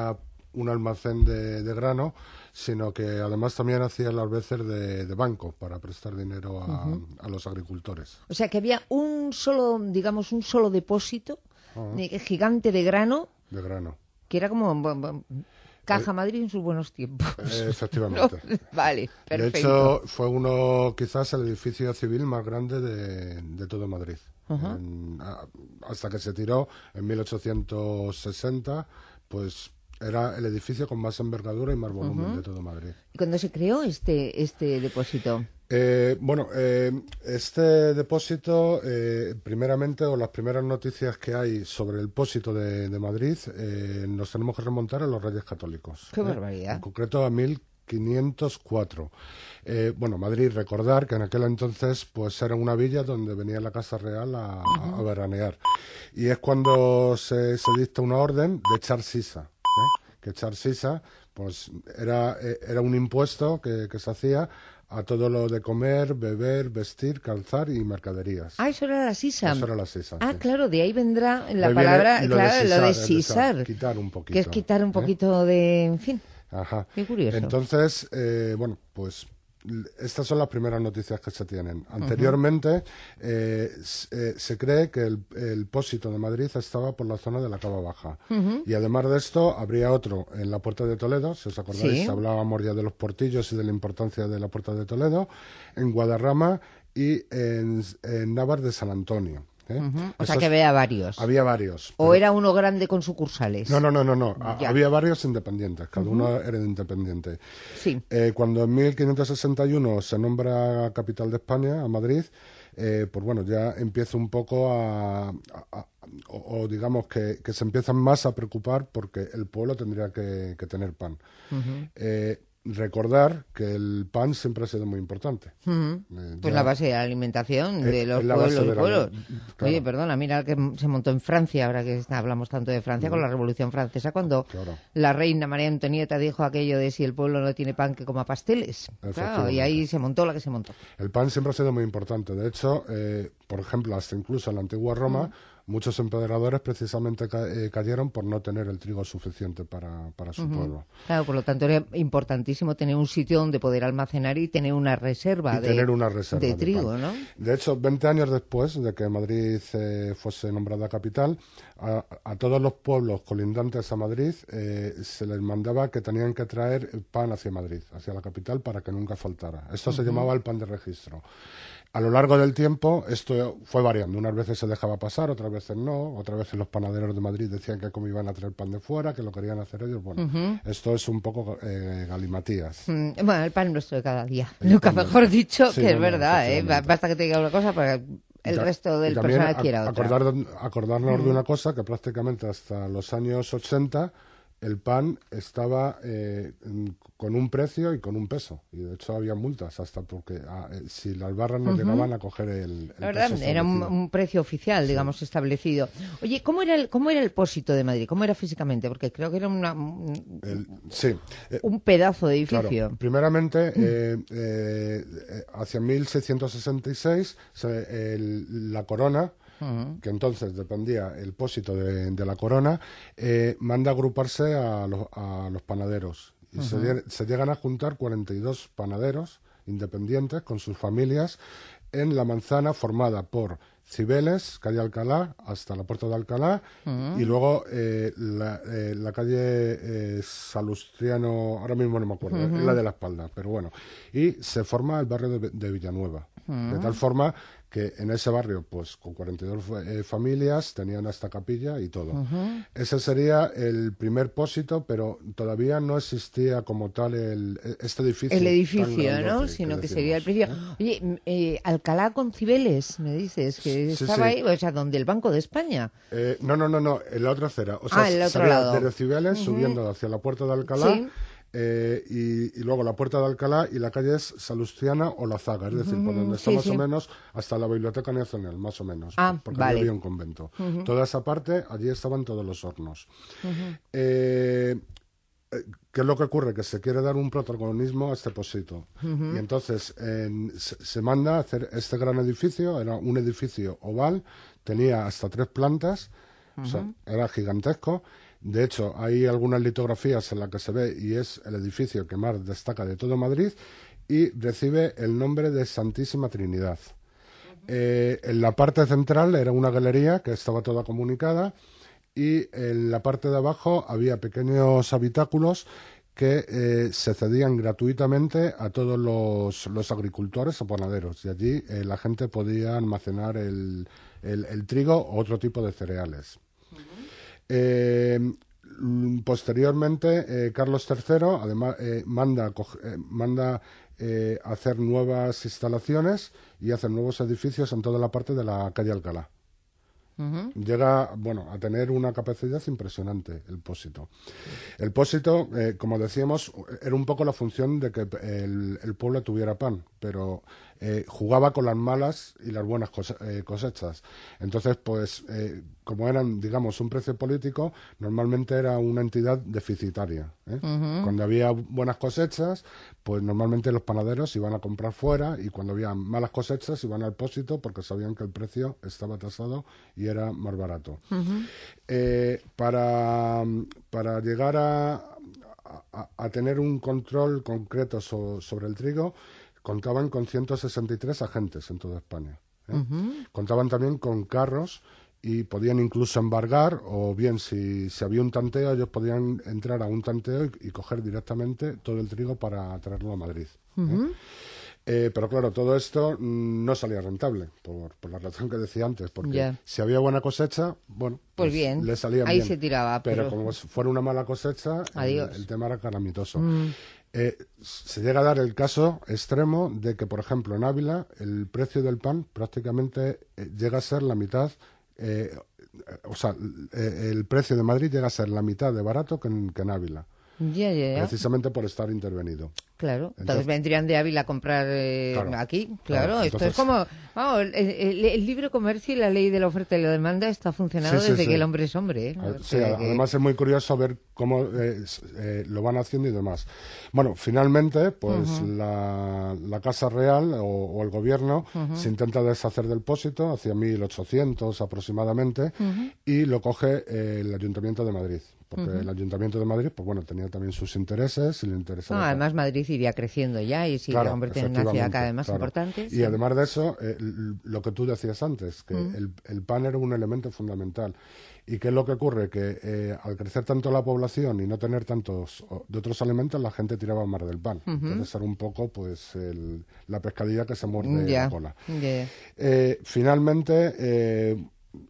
un almacén de, de grano, sino que además también hacía las veces de, de banco para prestar dinero a, uh-huh. a los agricultores. O sea que había un solo, digamos, un solo depósito uh-huh. de, gigante de grano. De grano. Que era como bueno, Caja Madrid en sus buenos tiempos. Eh, efectivamente. No, vale, perfecto. De hecho, fue uno, quizás, el edificio civil más grande de, de todo Madrid. Uh-huh. En, a, hasta que se tiró en mil ochocientos sesenta, pues era el edificio con más envergadura y más volumen uh-huh. de todo Madrid. ¿Y cuándo se creó este, este depósito? Eh, bueno, eh, este depósito, eh, primeramente, o las primeras noticias que hay sobre el depósito de, de Madrid, eh, nos tenemos que remontar a los Reyes Católicos. ¡Qué barbaridad! Eh, en concreto a mil quinientos cuatro. Eh, bueno, Madrid, recordar que en aquel entonces pues era una villa donde venía la Casa Real a, uh-huh. a veranear. Y es cuando se, se dicta una orden de echar sisa. ¿eh? Que echar sisa pues era, era un impuesto que, que se hacía a todo lo de comer, beber, vestir, calzar y mercaderías. Ah, eso era la sisa. Eso era la sisa. Ah, sí. claro, de ahí vendrá la ahí palabra, lo claro, de sisar, lo de sisar. De quitar un poquito. Que es quitar un poquito ¿eh? de, en fin. Ajá. Qué curioso. Entonces, eh, bueno, pues estas son las primeras noticias que se tienen. Anteriormente, uh-huh. eh, se, eh, se cree que el, el pósito de Madrid estaba por la zona de la Cava Baja. Uh-huh. Y además de esto, habría otro en la Puerta de Toledo, si os acordáis, ¿sí? Hablábamos ya de los portillos y de la importancia de la Puerta de Toledo, en Guadarrama y en, en Navas de San Antonio. ¿Eh? Uh-huh. O sea que había varios. Había varios. ¿O pero... era uno grande con sucursales? No, no, no, no. no. Había varios independientes, cada uh-huh. uno era independiente. Sí. Eh, cuando en mil quinientos sesenta y uno se nombra capital de España, a Madrid, eh, pues bueno, ya empieza un poco a... a, a o, o digamos que, que se empiezan más a preocupar porque el pueblo tendría que, que tener pan. Uh-huh. Eh, Recordar que el pan siempre ha sido muy importante. Uh-huh. Eh, pues la base de la alimentación de los pueblos y pueblos. Claro. Oye, perdona, mira que se montó en Francia, ahora que hablamos tanto de Francia, uh-huh. con la Revolución Francesa, cuando claro. la reina María Antonieta dijo aquello de si el pueblo no tiene pan que coma pasteles. Claro, y ahí se montó la que se montó. El pan siempre ha sido muy importante. De hecho, eh, por ejemplo, hasta incluso en la antigua Roma, uh-huh. muchos emperadores precisamente ca- eh, cayeron por no tener el trigo suficiente para, para su uh-huh. pueblo. Claro, por lo tanto era importantísimo tener un sitio donde poder almacenar y tener una reserva, y de, tener una reserva de, de trigo, pan. ¿no? De hecho, veinte años después de que Madrid eh, fuese nombrada capital, a, a todos los pueblos colindantes a Madrid eh, se les mandaba que tenían que traer el pan hacia Madrid, hacia la capital, para que nunca faltara. Esto uh-huh. se llamaba el pan de registro. A lo largo del tiempo esto fue variando. Unas veces se dejaba pasar, otras veces no. Otras veces los panaderos de Madrid decían que como iban a traer pan de fuera, que lo querían hacer ellos. Bueno, uh-huh. esto es un poco eh, galimatías. Mm, bueno, el pan nuestro de cada día. Nunca mejor dicho, sí, que no, es verdad. No, ¿eh? Basta que te diga una cosa para que el ya, resto del personal quiera otra. Acordar, acordarnos uh-huh. de una cosa, que prácticamente hasta los años ochenta el pan estaba eh, con un precio y con un peso. Y de hecho había multas hasta porque ah, eh, si las barras no uh-huh. llegaban a coger el, el La verdad, peso era un, un precio oficial, digamos, sí. establecido. Oye, ¿cómo era el cómo era el pósito de Madrid? ¿Cómo era físicamente? Porque creo que era una, un, el, sí. eh, un pedazo de edificio. Claro. Primeramente, eh, eh, hacia mil seiscientos sesenta y seis, se, el, la corona, Uh-huh. que entonces dependía el pósito de, de la corona, eh, manda a agruparse a, lo, a los panaderos. Y uh-huh. se, se llegan a juntar cuarenta y dos panaderos independientes con sus familias en la manzana formada por Cibeles, calle Alcalá, hasta la Puerta de Alcalá, uh-huh. y luego eh, la, eh, la calle eh, Salustiano, ahora mismo no me acuerdo, uh-huh. es la de la Espalda, pero bueno. Y se forma el barrio de, de Villanueva, uh-huh. de tal forma que en ese barrio, pues con cuarenta y dos eh, familias, tenían hasta capilla y todo. Uh-huh. Ese sería el primer pósito, pero todavía no existía como tal el, este edificio. El edificio, ¿no? Sino que, que sería el principio. ¿Eh? Oye, eh, Alcalá con Cibeles, me dices, que sí, estaba sí. ahí, o sea, donde el Banco de España. Eh, no, no, no, no, en la otra acera. O sea, ah, el otro lado. Desde Cibeles, uh-huh. subiendo hacia la Puerta de Alcalá. Sí. Eh, y, y luego la Puerta de Alcalá y la calle es Salustiana o La Zaga, es decir, uh-huh, por donde está sí, más sí. o menos hasta la Biblioteca Nacional, más o menos, ah, porque vale. había un convento. Uh-huh. Toda esa parte, allí estaban todos los hornos. Uh-huh. Eh, ¿Qué es lo que ocurre? Que se quiere dar un protagonismo a este pósito. Uh-huh. Y entonces en, se, se manda a hacer este gran edificio, era un edificio oval, tenía hasta tres plantas, uh-huh. o sea, era gigantesco. De hecho, hay algunas litografías en las que se ve y es el edificio que más destaca de todo Madrid y recibe el nombre de Santísima Trinidad. Eh, en la parte central era una galería que estaba toda comunicada y en la parte de abajo había pequeños habitáculos que eh, se cedían gratuitamente a todos los, los agricultores o panaderos y allí eh, la gente podía almacenar el, el, el trigo o otro tipo de cereales. Eh, posteriormente, eh, Carlos tercero, además, eh, manda, eh, manda eh, hacer nuevas instalaciones y hacer nuevos edificios en toda la parte de la calle Alcalá. Uh-huh. Llega, bueno, a tener una capacidad impresionante el Pósito. El Pósito, eh, como decíamos, era un poco la función de que el, el pueblo tuviera pan, pero eh, jugaba con las malas y las buenas cose- eh, cosechas. Entonces, pues, eh, como eran, digamos, un precio político, normalmente era una entidad deficitaria. ¿eh? Uh-huh. Cuando había buenas cosechas, pues normalmente los panaderos iban a comprar fuera y cuando había malas cosechas iban al Pósito porque sabían que el precio estaba tasado y era más barato. Uh-huh. Eh, para, para llegar a, a, a tener un control concreto so, sobre el trigo, contaban con ciento sesenta y tres agentes en toda España. ¿eh? Uh-huh. Contaban también con carros y podían incluso embargar, o bien si, si había un tanteo, ellos podían entrar a un tanteo y, y coger directamente todo el trigo para traerlo a Madrid. Uh-huh. ¿eh? Eh, pero claro, todo esto mm, no salía rentable, por, por la razón que decía antes, porque yeah. si había buena cosecha, bueno, pues, pues bien, le salía ahí bien. se tiraba. Pero, pero como fuera una mala cosecha, el, el tema era calamitoso. Mm. Eh, se llega a dar el caso extremo de que, por ejemplo, en Ávila, el precio del pan prácticamente eh, llega a ser la mitad, eh, o sea, eh, el precio de Madrid llega a ser la mitad de barato que en, que en Ávila. Ya, ya, ya. Precisamente por estar intervenido. Claro, entonces, entonces vendrían de Ávila a comprar eh, claro, aquí, claro, claro. Esto entonces, es como, vamos, el, el, el libre comercio y la ley de la oferta y la demanda está funcionando sí, sí, desde sí. que el hombre es hombre. ¿eh? A, sí, que... además es muy curioso ver cómo eh, eh, lo van haciendo y demás. Bueno, finalmente, pues uh-huh. la, la Casa Real o, o el Gobierno uh-huh. se intenta deshacer del Pósito hacia mil ochocientos aproximadamente uh-huh. y lo coge eh, el Ayuntamiento de Madrid. Porque uh-huh. el Ayuntamiento de Madrid, pues bueno, tenía también sus intereses y le interesaba. No, además Madrid iría creciendo ya y se iba a convertir en una ciudad cada vez más claro. importante. Y sí. además de eso, eh, lo que tú decías antes, que uh-huh. el, el pan era un elemento fundamental. ¿Y qué es lo que ocurre? Que eh, al crecer tanto la población y no tener tantos de otros alimentos, la gente tiraba más del pan. Uh-huh. Entonces era un poco pues el, la pescadilla que se muerde yeah. la cola. Yeah. Eh, finalmente... Eh,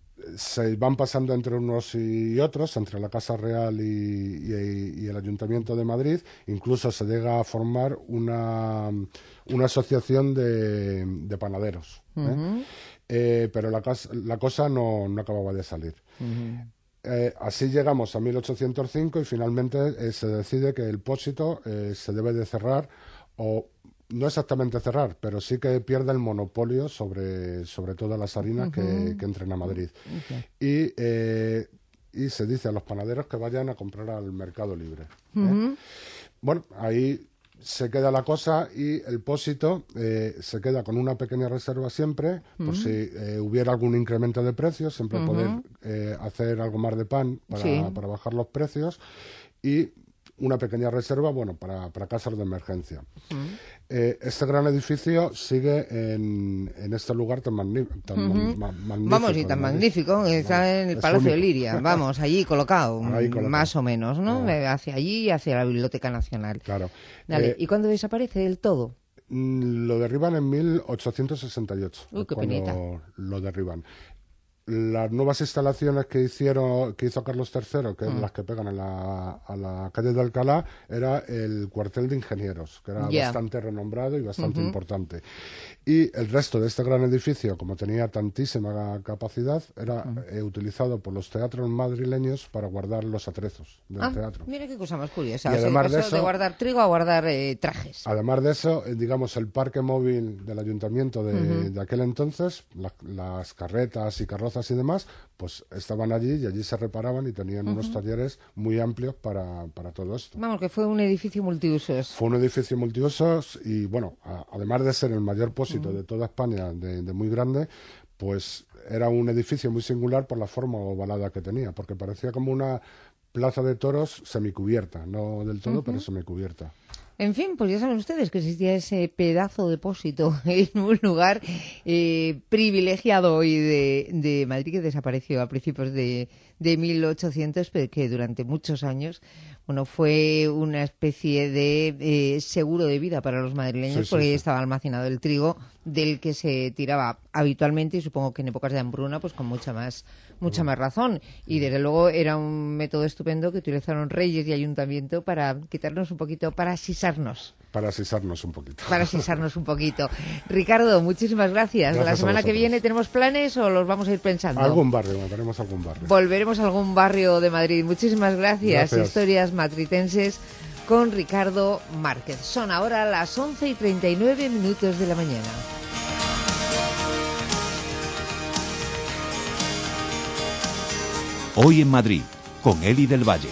se van pasando entre unos y otros, entre la Casa Real y, y, y el Ayuntamiento de Madrid. Incluso se llega a formar una, una asociación de, de panaderos. ¿eh? Uh-huh. Eh, pero la, la cosa no, no acababa de salir. Uh-huh. Eh, así llegamos a mil ochocientos cinco y finalmente eh, se decide que el Pósito eh, se debe de cerrar o... No exactamente cerrar, pero sí que pierde el monopolio sobre, sobre todas las harinas uh-huh. que, que entren a Madrid. Okay. Y, eh, y se dice a los panaderos que vayan a comprar al mercado libre. Uh-huh. ¿eh? Bueno, ahí se queda la cosa y el Pósito eh, se queda con una pequeña reserva siempre, uh-huh. por si eh, hubiera algún incremento de precios, siempre uh-huh. poder eh, hacer algo más de pan para, sí. para bajar los precios y una pequeña reserva, bueno, para, para casos de emergencia. Uh-huh. Eh, este gran edificio sigue en, en este lugar tan, magni- tan uh-huh. ma- magnífico. Vamos, y tan magnífico, está en el Palacio único. de Liria, vamos, allí colocado, Ahí colocado. más o menos, ¿no? Ah. Hacia allí y hacia la Biblioteca Nacional. Claro. Dale, Eh, ¿y cuándo desaparece del todo? Lo derriban en mil ochocientos sesenta y ocho. Uy, qué cuando penita. Lo derriban. Las nuevas instalaciones que hicieron que hizo Carlos tercero, que mm. es las que pegan a la, a la calle de Alcalá, era el cuartel de ingenieros, que era yeah. bastante renombrado y bastante uh-huh. importante. Y el resto de este gran edificio, como tenía tantísima capacidad, era uh-huh. eh, utilizado por los teatros madrileños para guardar los atrezos del ah, teatro. Mira qué cosa más curiosa. Y o sea, además pasó de eso, de guardar trigo a guardar eh, trajes. Además de eso, eh, digamos, el parque móvil del ayuntamiento de, uh-huh. de aquel entonces, la, las carretas y carrozas y demás, pues estaban allí y allí se reparaban y tenían uh-huh. unos talleres muy amplios para, para todo esto. Vamos, que fue un edificio multiusos. Fue un edificio multiusos y, bueno, a, además de ser el mayor Pósito uh-huh. de toda España, de, de muy grande, pues era un edificio muy singular por la forma ovalada que tenía, porque parecía como una plaza de toros semicubierta, no del todo, Uh-huh. pero semicubierta. En fin, pues ya saben ustedes que existía ese pedazo de depósito en un lugar eh, privilegiado hoy de, de Madrid, que desapareció a principios de, de mil ochocientos, pero que durante muchos años bueno, fue una especie de eh, seguro de vida para los madrileños, Sí, sí, porque sí. estaba almacenado el trigo del que se tiraba habitualmente, y supongo que en épocas de hambruna pues con mucha más mucha más razón. Y desde luego era un método estupendo que utilizaron reyes y ayuntamiento para quitarnos un poquito, para sisarnos. Para sisarnos un poquito. Para sisarnos un poquito. Ricardo, muchísimas gracias. Gracias La a semana que vosotros. viene, ¿tenemos planes o los vamos a ir pensando? Algún barrio, volveremos a algún barrio. Volveremos a algún barrio de Madrid. Muchísimas gracias. Gracias. Historias matritenses con Ricardo Márquez. Son ahora las once y treinta y nueve minutos de la mañana. Hoy en Madrid, con Eli del Valle.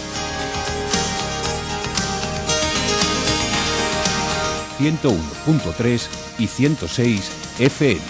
ciento uno punto tres y ciento seis F M.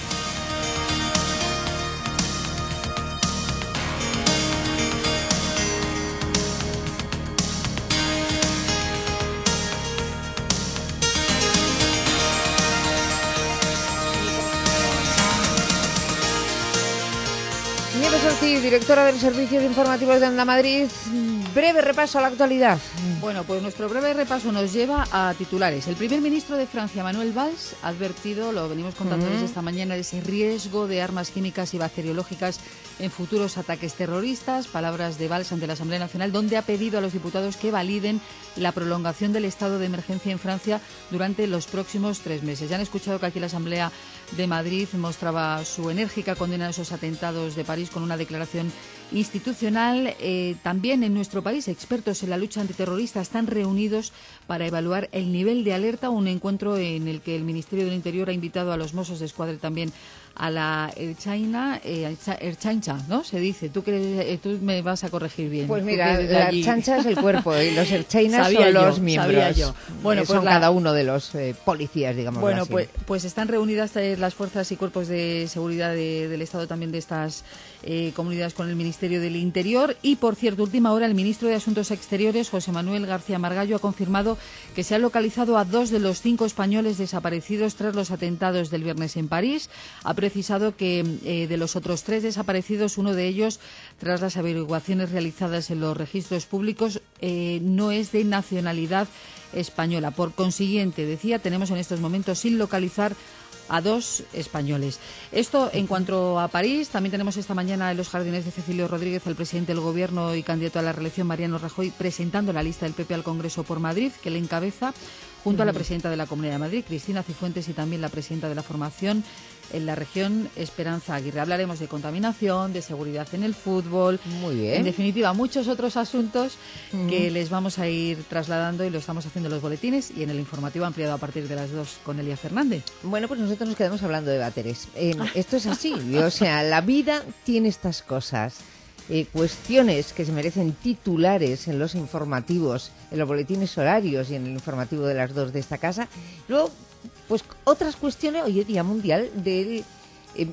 Nieves Ortiz, directora del Servicio de Informativos de Onda Madrid. Breve repaso a la actualidad. Bueno, pues nuestro breve repaso nos lleva a titulares. El primer ministro de Francia, Manuel Valls, ha advertido, lo venimos contándoles Uh-huh. esta mañana, de ese riesgo de armas químicas y bacteriológicas en futuros ataques terroristas. Palabras de Valls ante la Asamblea Nacional, donde ha pedido a los diputados que validen la prolongación del estado de emergencia en Francia durante los próximos tres meses. Ya han escuchado que aquí la Asamblea de Madrid mostraba su enérgica condena a esos atentados de París con una declaración institucional. Eh, también en nuestro país, expertos en la lucha antiterrorista están reunidos para evaluar el nivel de alerta, un encuentro en el que el Ministerio del Interior ha invitado a los Mossos de Escuadra también a la Erchaina, eh, Erchaincha, ¿no? Se dice, tú que eh, tú me vas a corregir bien. Pues Tú mira, que eres de la allí. Erchaincha es el cuerpo y los Erchainas Sabía son yo, los miembros. sabía yo. Bueno, Eh, pues son la- cada uno de los eh, policías, digamos Bueno, así. pues, pues están reunidas eh, las fuerzas y cuerpos de seguridad de- del Estado también de estas eh, comunidades con el Ministerio del Interior. Y, por cierto, última hora, el ministro de Asuntos Exteriores, José Manuel García Margallo, ha confirmado que se han localizado a dos de los cinco españoles desaparecidos tras los atentados del viernes en París. Ha precisado que eh, de los otros tres desaparecidos, uno de ellos, tras las averiguaciones realizadas en los registros públicos, eh, no es de nacionalidad española. Por consiguiente, decía, tenemos en estos momentos sin localizar a dos españoles. Esto en cuanto a París. También tenemos esta mañana en los jardines de Cecilio Rodríguez al presidente del Gobierno y candidato a la reelección, Mariano Rajoy, presentando la lista del P P al Congreso por Madrid, que le encabeza, junto a la presidenta de la Comunidad de Madrid, Cristina Cifuentes, y también la presidenta de la formación en la región, Esperanza Aguirre. Hablaremos de contaminación, de seguridad en el fútbol. Muy bien. En definitiva, muchos otros asuntos Ujú. que les vamos a ir trasladando, y lo estamos haciendo en los boletines y en el informativo ampliado a partir de las dos con Elia Fernández. Bueno, pues nosotros nos quedamos hablando de váteres. Eh, esto es así, o sea, la vida tiene estas cosas. Eh, cuestiones que se merecen titulares en los informativos, en los boletines horarios y en el informativo de las dos de esta casa. Luego, pues otras cuestiones, hoy es Día Mundial del... Eh,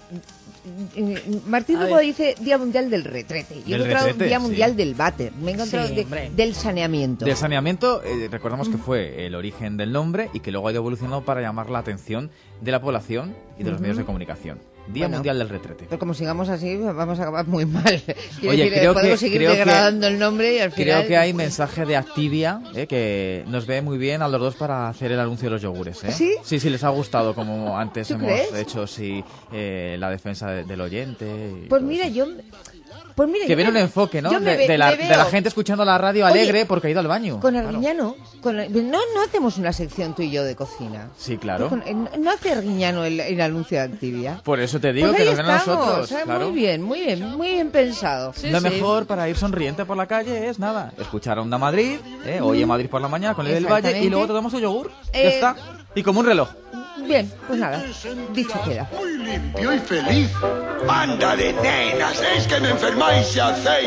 eh, Martín A Lugo ver. dice Día Mundial del Retrete. Yo he Del encontrado retrete, Día sí. Mundial del váter. Me he encontrado Sí, de- hombre. del saneamiento. Del saneamiento, eh, recordamos que fue el origen del nombre y que luego ha ido evolucionando para llamar la atención de la población y de los Ujú. medios de comunicación. Día Bueno. Mundial del Retrete. Pero como sigamos así, vamos a acabar muy mal. Quiero Oye, decir, creo podemos que- seguir creo que- degradando el nombre y al final... Creo que hay mensaje de Activia, eh, que nos ve muy bien a los dos para hacer el anuncio de los yogures. ¿eh? ¿Sí? Sí, sí, les ha gustado, como antes ¿Tú hemos crees? hecho, sí, eh, la defensa de- del oyente. y Pues todo mira, eso. yo... Pues mira, Que yo viene me- un enfoque, ¿no? yo me De, ve- de la, me de la veo gente escuchando la radio Oye, alegre porque ha ido al baño. Con Claro. Arguiñano, con, no, no hacemos una sección tú y yo de cocina. Sí, claro. Con- eh, no hace Arguiñano el, el anuncio de Activia. Por eso te digo Pues que ahí nos ven a estamos, nosotros. ¿eh? Claro. Muy bien, muy bien, muy bien pensado. Lo mejor para ir sonriente por la calle es nada, escuchar Onda Madrid, ¿eh? Hoy en Madrid por la mañana con el del Valle, Exactamente. y luego te tomas tu yogur. Eh, Ya está. Y como un reloj. Bien, pues nada, dicho queda. Limpio y feliz. Ándale, nenas, es que me enfermáis si hacéis.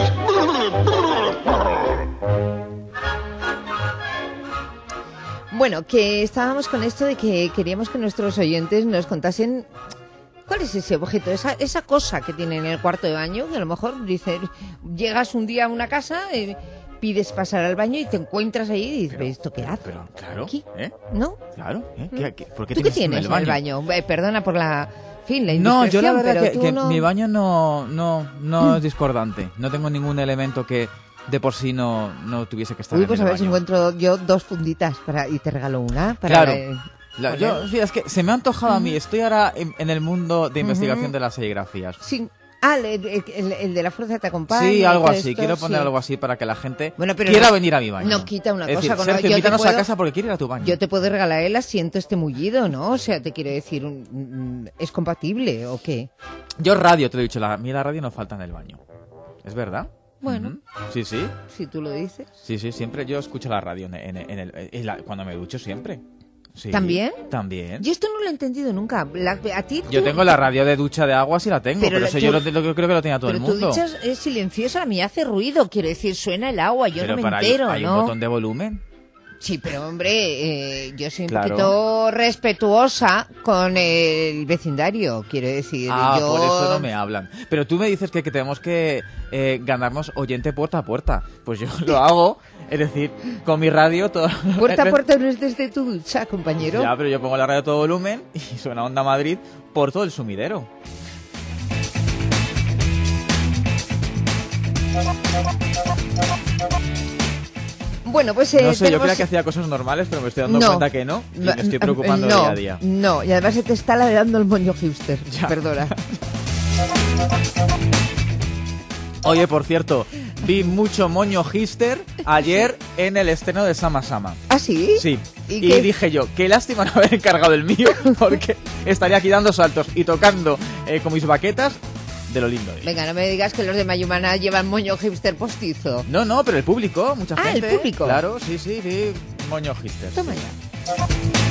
Bueno, que estábamos con esto de que queríamos que nuestros oyentes nos contasen cuál es ese objeto, esa, esa cosa que tienen en el cuarto de baño, que a lo mejor dice, llegas un día a una casa y, pides pasar al baño y te encuentras ahí y dices, pero, ¿esto qué hace? Pero, claro, ¿Aquí? ¿eh? ¿No? Claro, ¿eh? ¿Qué, qué, ¿por qué ¿Tú qué tienes tienes en el baño? en el baño? Eh, perdona por la... Fin, la no, yo la verdad pero que, tú que no... mi baño no, no, no es discordante. No tengo ningún elemento que de por sí no, no tuviese que estar Uy, en pues el a ver si baño. encuentro yo dos funditas para y te regalo una. Para Claro. eh, La, yo, sí, es que se me ha antojado a mí. Estoy ahora en, en el mundo de investigación Ujú. de las serigrafías. Sí. Ah, el, el- el de la fuerza te acompaña. Sí, y algo todo así. esto, Quiero poner sí. algo así para que la gente Bueno, pero quiera no- venir a mi baño. no quita una es cosa decir, con- Sergio, yo te invítanos puedo- a casa porque quiero ir a tu baño. Yo te puedo regalar el asiento este mullido, ¿no? O sea, te quiero decir, un- un- ¿es compatible o qué? Yo radio, te lo he dicho. La, a mí la radio no falta en el baño. ¿Es verdad? Bueno. Ujú. Sí, sí. Si tú lo dices. Sí, sí. Siempre yo escucho la radio en, en- en el, en la- cuando me ducho siempre. Sí, ¿También? También. Yo esto no lo he entendido nunca. La- a ti Yo tú- tengo la radio de ducha de agua, sí la tengo, Pero pero, la- eso tú- yo, lo, lo- yo creo que lo tenía todo Pero el tu mundo. ducha es, es silenciosa, a mí hace ruido. Quiero decir, suena el agua, yo pero no me para entero, hay, hay ¿no? un botón de volumen. Sí, pero hombre, eh, yo soy un Claro. poquito respetuosa con el vecindario, quiero decir. Ah, yo... por eso no me hablan. Pero tú me dices que, que tenemos que eh, ganarnos oyente puerta a puerta. Pues yo lo hago, es decir, con mi radio todo... Puerta a puerta no es desde tu ducha, compañero. Ya, pero yo pongo la radio a todo volumen y suena Onda Madrid por todo el sumidero. Bueno, pues... eh, No sé, yo tenemos- creía que hacía cosas normales, pero me estoy dando No. cuenta que no. Y me estoy preocupando no, día a día. No, y además se te está ladeando el moño hipster. Perdona. Oye, por cierto, vi mucho moño hipster ayer en el estreno de Sama Sama. ¿Ah, sí? Sí. ¿Y Y, qué? dije yo, qué lástima no haber encargado el mío, porque estaría aquí dando saltos y tocando eh, con mis baquetas de lo lindo. Venga, no me digas que los de Mayumana llevan moño hipster postizo. No, no, pero el público, mucha Ah, el gente. público. Claro, sí, sí, vi moño hipster. Toma ya.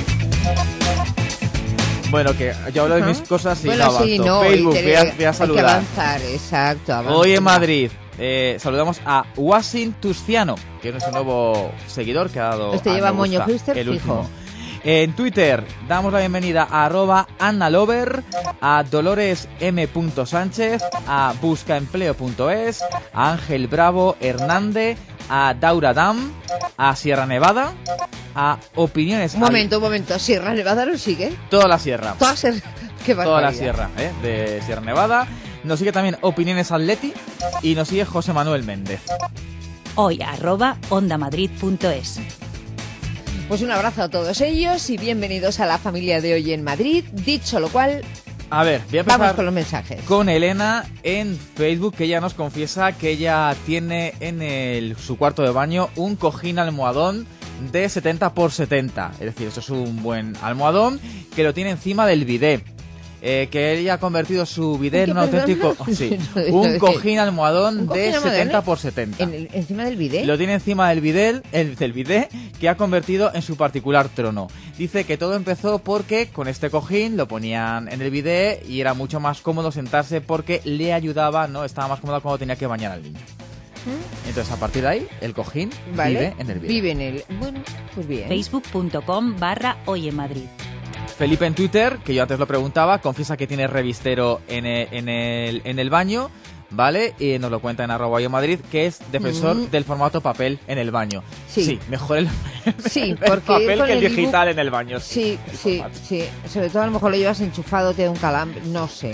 Bueno, que yo hablo de Ajá. mis cosas y Bueno, no avanzo. sí, no, Facebook, y te- voy a, voy a hay que saludar. avanzar, exacto. avanza. Hoy en Madrid eh, saludamos a Wasin Tusciano, que es nuestro nuevo seguidor que ha dado Este a lleva me moño gusta, hipster el fijo. último. En Twitter damos la bienvenida a arroba Anna Lover, a Dolores M. Sánchez, a buscaempleo punto es, a Ángel Bravo Hernández, a Daura Dam, a Sierra Nevada, a Opiniones... Un momento, un momento. ¿Sierra Nevada lo sigue? Toda la sierra. Toda, ser... Qué Toda la barbaridad. sierra, ¿eh? De Sierra Nevada. Nos sigue también Opiniones Atleti y nos sigue José Manuel Méndez. Hoy arroba ondamadrid punto es. Pues un abrazo a todos ellos y bienvenidos a la familia de Hoy en Madrid. Dicho lo cual, A ver, voy a empezar vamos con los mensajes. con Elena en Facebook, que ella nos confiesa que ella tiene en el, su cuarto de baño un cojín almohadón de setenta por setenta. Es decir, eso es un buen almohadón que lo tiene encima del bidé. Eh, que ella ha convertido su bidé en un ¿Qué, perdona? auténtico... Sí, un cojín almohadón ¿Un cojín de almohadón, setenta eh? por setenta. ¿En el- ¿Encima del bidé? Lo tiene encima del bidé, el, del bidé, que ha convertido en su particular trono. Dice que todo empezó porque con este cojín lo ponían en el bidé y era mucho más cómodo sentarse porque le ayudaba, ¿no? Estaba más cómodo cuando tenía que bañar al niño. Entonces, a partir de ahí, el cojín Vale. vive en el bidé. Vive en el... Bueno, pues bien. facebook punto com barra hoy en Madrid. Felipe en Twitter, que yo antes lo preguntaba, confiesa que tiene revistero en el, en el, en el baño, ¿vale? Y nos lo cuenta en arroba Hoy en Madrid, que es defensor Mm. del formato papel en el baño. Sí. mejor el, Sí, el porque papel con que el el digital ebook- en el baño. Sí, sí, sí. Sobre todo a lo mejor lo llevas enchufado, te da un calambre, no sé.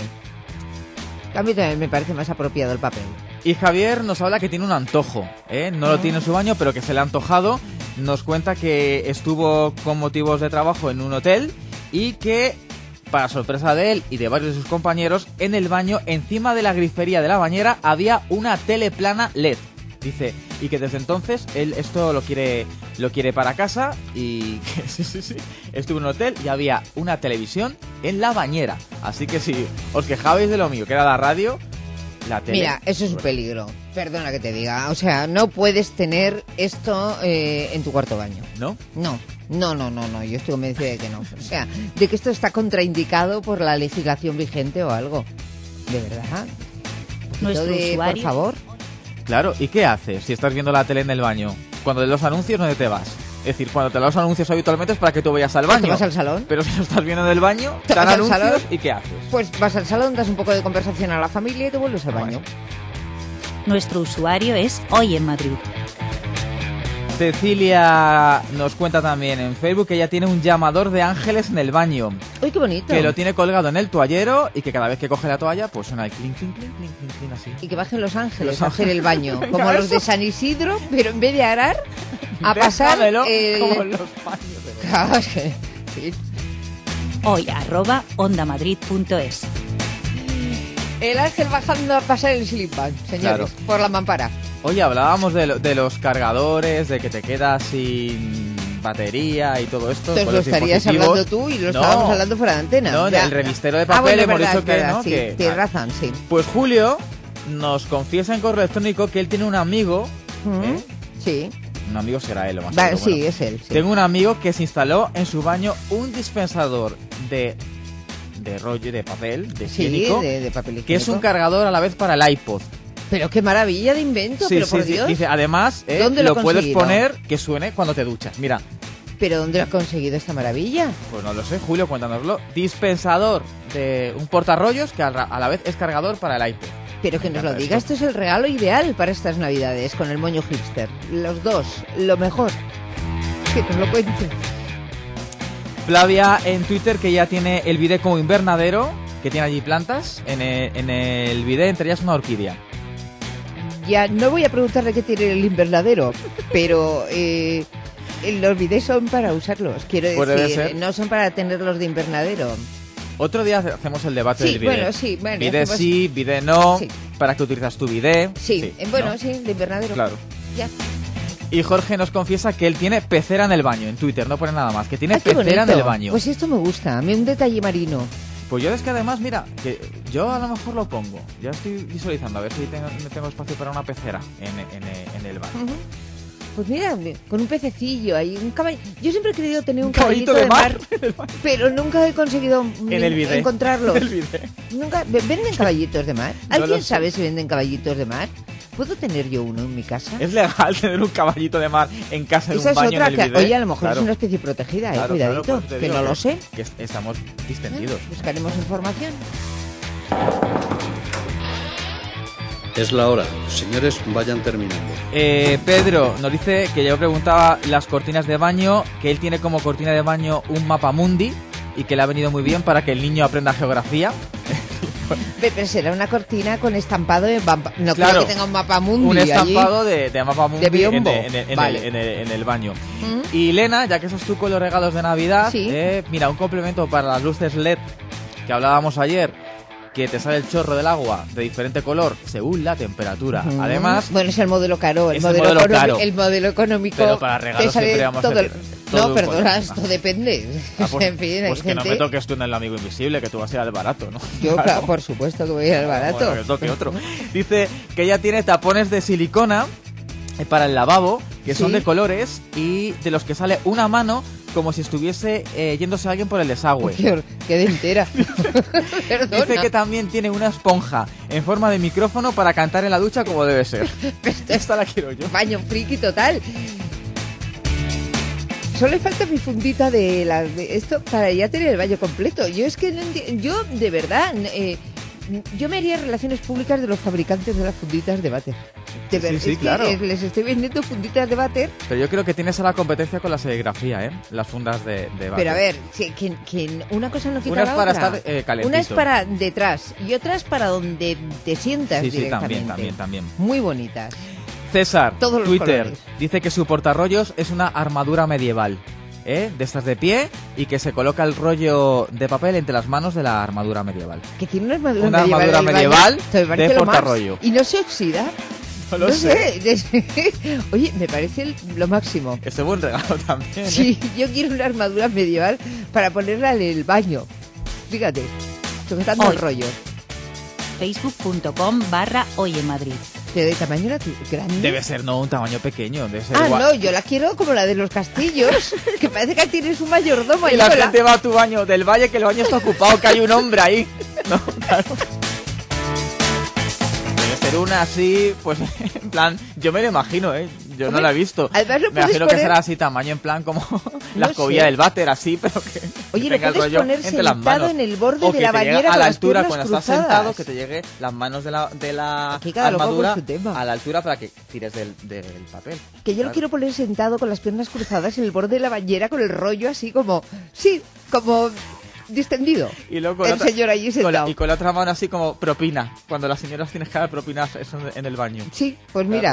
A mí también me parece más apropiado el papel. Y Javier nos habla que tiene un antojo, ¿eh? No lo tiene en su baño, pero que se le ha antojado. Nos cuenta que estuvo con motivos de trabajo en un hotel y que, para sorpresa de él y de varios de sus compañeros, en el baño, encima de la grifería de la bañera, había una tele plana L E D. Dice, y que desde entonces él esto lo quiere lo quiere para casa y que sí, sí, sí, estuvo en un hotel y había una televisión en la bañera. Así que si os quejabais de lo mío, que era la radio, la tele... Mira, eso es un peligro. Perdona que te diga. O sea, no puedes tener esto eh, en tu cuarto baño. ¿No? No, no, no, no, no. Yo estoy convencida de que no. O sea, de que esto está contraindicado por la legislación vigente o algo. De verdad. Un Nuestro poquito de, usuario- por favor. Claro, ¿y qué haces si estás viendo la tele en el baño? Cuando de los anuncios, ¿dónde te vas? Es decir, cuando te los anuncios habitualmente es para que tú vayas al Pues baño. te vas al salón. Pero si lo estás viendo en el baño, Te dan vas al anuncios salón. y ¿qué haces? Pues vas al salón, das un poco de conversación a la familia y te vuelves al baño. Nuestro usuario es Hoy en Madrid. Cecilia nos cuenta también en Facebook que ella tiene un llamador de ángeles en el baño. ¡Uy, qué bonito! Que lo tiene colgado en el toallero y que cada vez que coge la toalla, pues suena el clink, clink, clink, clink, clink, clink, así. Y que bajen los ángeles Los a hacer el baño, Venga, como los eso. de San Isidro, pero en vez de arar, a pasar Déjamelo, el... como los baños de Claro, es que- sí. Hoy arroba ondamadrid punto es. El ángel bajando a pasar el slipback, señores, Claro. por la mampara. Oye, hablábamos de, lo- de los cargadores, de que te quedas sin batería y todo esto. Entonces con lo los estarías dispositivos. hablando tú y lo No, estábamos hablando fuera de antena. No, Ya. del revistero de Ah, papel bueno, es hemos verdad, dicho es que verdad, no. sí, que, tienes razón, sí. Pues Julio nos confiesa en correo electrónico que él tiene un amigo. Ujú. ¿eh? Sí. Un amigo será él, lo más Va, seguro, sí, bueno. es él. sí. Tengo un amigo que se instaló en su baño un dispensador de de rollo de papel, de Sí, higiénico, de- de papel que es un higiénico. cargador a la vez para el iPod. Pero qué maravilla de invento, Sí, pero sí, por sí. Dios. Dice, además, eh, ¿Dónde lo lo ha puedes conseguido? poner que suene cuando te duchas. Mira, ¿Pero dónde lo has conseguido esta maravilla? pues no lo sé, Julio, cuéntanoslo. Dispensador de un portarrollos que a la a la vez es cargador para el iPod. Pero que nos lo encanta diga, esto. esto es el regalo ideal para estas navidades, con el moño hipster. Los dos, lo mejor. Que nos lo cuente. Flavia en Twitter que ya tiene el bidet como invernadero, que tiene allí plantas. En el, en el bidet entre ellas una orquídea. Ya no voy a preguntarle qué tiene el invernadero, pero eh, los bidés son para usarlos, quiero Pues debe decir, ser. no son para tenerlos de invernadero. Otro día hacemos el debate Sí, del bidet. bueno, sí, bueno, bidet hacemos- sí, bidet no. Sí. ¿Para qué utilizas tu bidet? Sí, eh, bueno, ¿no? sí, de invernadero. Claro. Ya. Y Jorge nos confiesa que él tiene pecera en el baño. En Twitter no pone nada más. Que tiene Ah, qué pecera en bonito. el baño. Pues esto me gusta, a mí un detalle marino. Pues yo es que además, mira, que yo a lo mejor lo pongo. Ya estoy visualizando a ver si tengo, tengo espacio para una pecera en, en, en el baño. Ujú. Pues mira, con un pececillo ahí, un caballo. Yo siempre he querido tener un, Un caballito caballito de de mar, pero nunca he conseguido mm, En el bidet. encontrarlos. En el bidet. Nunca ¿Venden caballitos de mar? No lo ¿Alguien sé. sabe si venden caballitos de mar? ¿Puedo tener yo uno en mi casa? ¿Es legal tener un caballito de mar en casa de Esa un es baño otra en el que, bidet? oye, a lo mejor Claro. es una especie protegida, eh, Claro, cuidadito, claro, por eso te que digo no lo sé. Que est- estamos distendidos. Buscaremos información. Es la hora. Señores, vayan terminando. Eh, Pedro nos dice que yo preguntaba las cortinas de baño, que él tiene como cortina de baño un mapa mundi y que le ha venido muy bien para que el niño aprenda geografía. Pe- Pero será una cortina con estampado de mapa. No Claro, creo que tenga un mapa mundi un estampado allí. de, de mapa mundi De en, biombo. el- en el- en Vale. el, en el- en el baño. Mm. Y Lena, ya que estás tú con los regalos de Navidad, Sí. eh, mira, un complemento para las luces L E D que hablábamos ayer, que te sale el chorro del agua de diferente color según la temperatura. Ujú. Además, Bueno, es el modelo caro, el, es el modelo, modelo economi- caro. el modelo económico. Pero para regalos te sale siempre vamos a todo el- hacer todo No, un perdona, modelo. esto depende. ah, pues, en fin, hay pues que no gente- me toques tú en el amigo invisible, que tú vas a ir al barato, ¿no? Yo, claro, por supuesto que voy a ir al barato. Bueno, que toque otro. Dice que ella tiene tapones de silicona eh, para el lavabo, que son Sí. de colores y de los que sale una mano como si estuviese eh, yéndose alguien por el desagüe. Qué, hor- qué dentera. Perdona. Dice que también tiene una esponja en forma de micrófono para cantar en la ducha como debe ser. Esta la quiero yo. Baño friki total. Solo le falta mi fundita de, la, de esto para ya tener el baño completo. Yo es que no enti- yo de verdad, eh, yo me haría relaciones públicas de los fabricantes de las funditas de váter. De Sí, ver- sí, es que, claro. eh, les estoy vendiendo funditas de váter, Pero yo creo que tienes a la competencia con la serigrafía, ¿eh? Las fundas de, de váter. pero a ver, que, que- que una cosa no quita Una es la para otra. estar, eh, calentito. Una es para detrás y otra es para donde te sientas Sí, sí, directamente. también, también, también. Muy bonitas. César, Todos los Twitter, colores. dice que su portarrollos es una armadura medieval, ¿eh? De estas de pie y que se coloca el rollo de papel entre las manos de la armadura medieval. Que tiene una armadura Una medieval. armadura en el medieval baño. Me parece de lo más. portarrollo. Y no se oxida. No lo sé. sé. Oye, me parece el- lo máximo. Este buen regalo también. ¿eh? Sí, yo quiero una armadura medieval para ponerla en el baño. Fíjate, sujetando Hoy. el rollo. facebook.com barra hoy en Madrid. ¿Pero de tamaño natu- grande? Debe ser, no, un tamaño pequeño. Debe ser Ah, igual. no, yo la quiero como la de los castillos, que parece que tienes un mayordomo Y ahí la con la- gente va a tu baño del valle, que el baño está ocupado, que hay un hombre ahí. No, claro. Debe ser una así, pues, en plan, yo me lo imagino, ¿eh? Yo Hombre, no la he visto. Además lo Me imagino poner... que será así tamaño en plan como la no escobilla sé. del váter, así, pero que, Oye, que tenga lo puedes el rollo poner entre las sentado manos. en el borde o de la bañera a con la las altura piernas cuando cruzadas. estás sentado, que te llegue las manos de la, de la armadura a la altura para que tires del, del papel. Que yo claro. lo quiero poner sentado con las piernas cruzadas en el borde de la bañera con el rollo así como, sí, como distendido. Y luego con el otra, señor allí sentado. Con la, y con la otra mano así como propina. Cuando las señoras tienes que dar propina eso en el baño. Sí, pues claro. mira.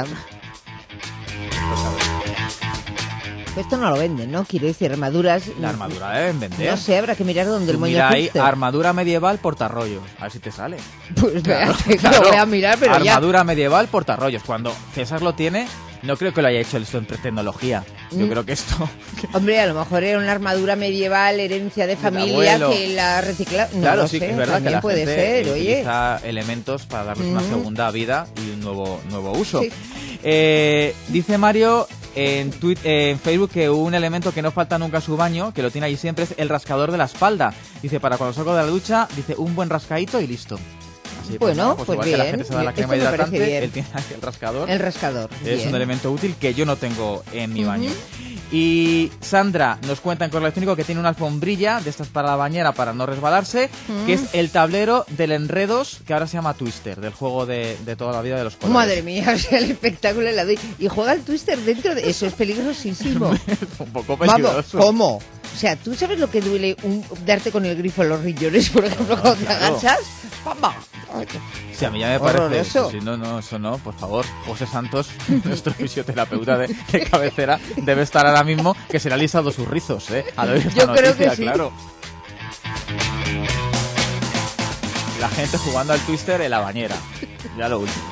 Esto no lo venden, ¿no? Quiero decir, armaduras... La armadura deben vender. No sé, habrá que mirar dónde el moño mira ahí, existe. armadura medieval portarrollos. A ver si te sale. Pues claro, vea, claro. lo voy a mirar, pero armadura ya... Armadura medieval portarrollos. Cuando César lo tiene, no creo que lo haya hecho esto en tecnología. Yo mm. creo que esto... Hombre, a lo mejor era una armadura medieval, herencia de familia, que la recicla... No claro, lo sí, sé, es verdad que la puede gente ser, utiliza oye. elementos para darles mm. una segunda vida y un nuevo, nuevo uso. Sí. Eh, dice Mario en, Twitter, en Facebook que un elemento que no falta nunca a su baño, que lo tiene allí siempre, es el rascador de la espalda. Dice, para cuando salgo de la ducha, dice, un buen rascadito y listo. Así, bueno, pues, pues igual bien. Que la gente se da la crema hidratante, él tiene aquí el rascador. El rascador. Es bien. un elemento útil que yo no tengo en mi baño. Uh-huh. Y Sandra nos cuenta en correo electrónico que tiene una alfombrilla de estas para la bañera para no resbalarse, mm. que es el tablero del Enredos, que ahora se llama Twister, del juego de, de toda la vida de los colores. Madre mía, o sea, el espectáculo de la doy. Y juega el Twister dentro de... Eso es peligrosísimo. Un poco peligroso. Vamos, ¿cómo? O sea, ¿tú sabes lo que duele un, darte con el grifo en los riñones, por ejemplo, no, cuando claro. te agachas? ¡Pamba! Sí, a mí ya me parece eso. Si no, no, eso no, por favor. José Santos, nuestro fisioterapeuta de, de cabecera, debe estar ahora mismo que se le ha lisado sus rizos, ¿eh? A ver, Yo noticia, creo que sí. Claro. La gente jugando al Twister en la bañera. Ya lo último.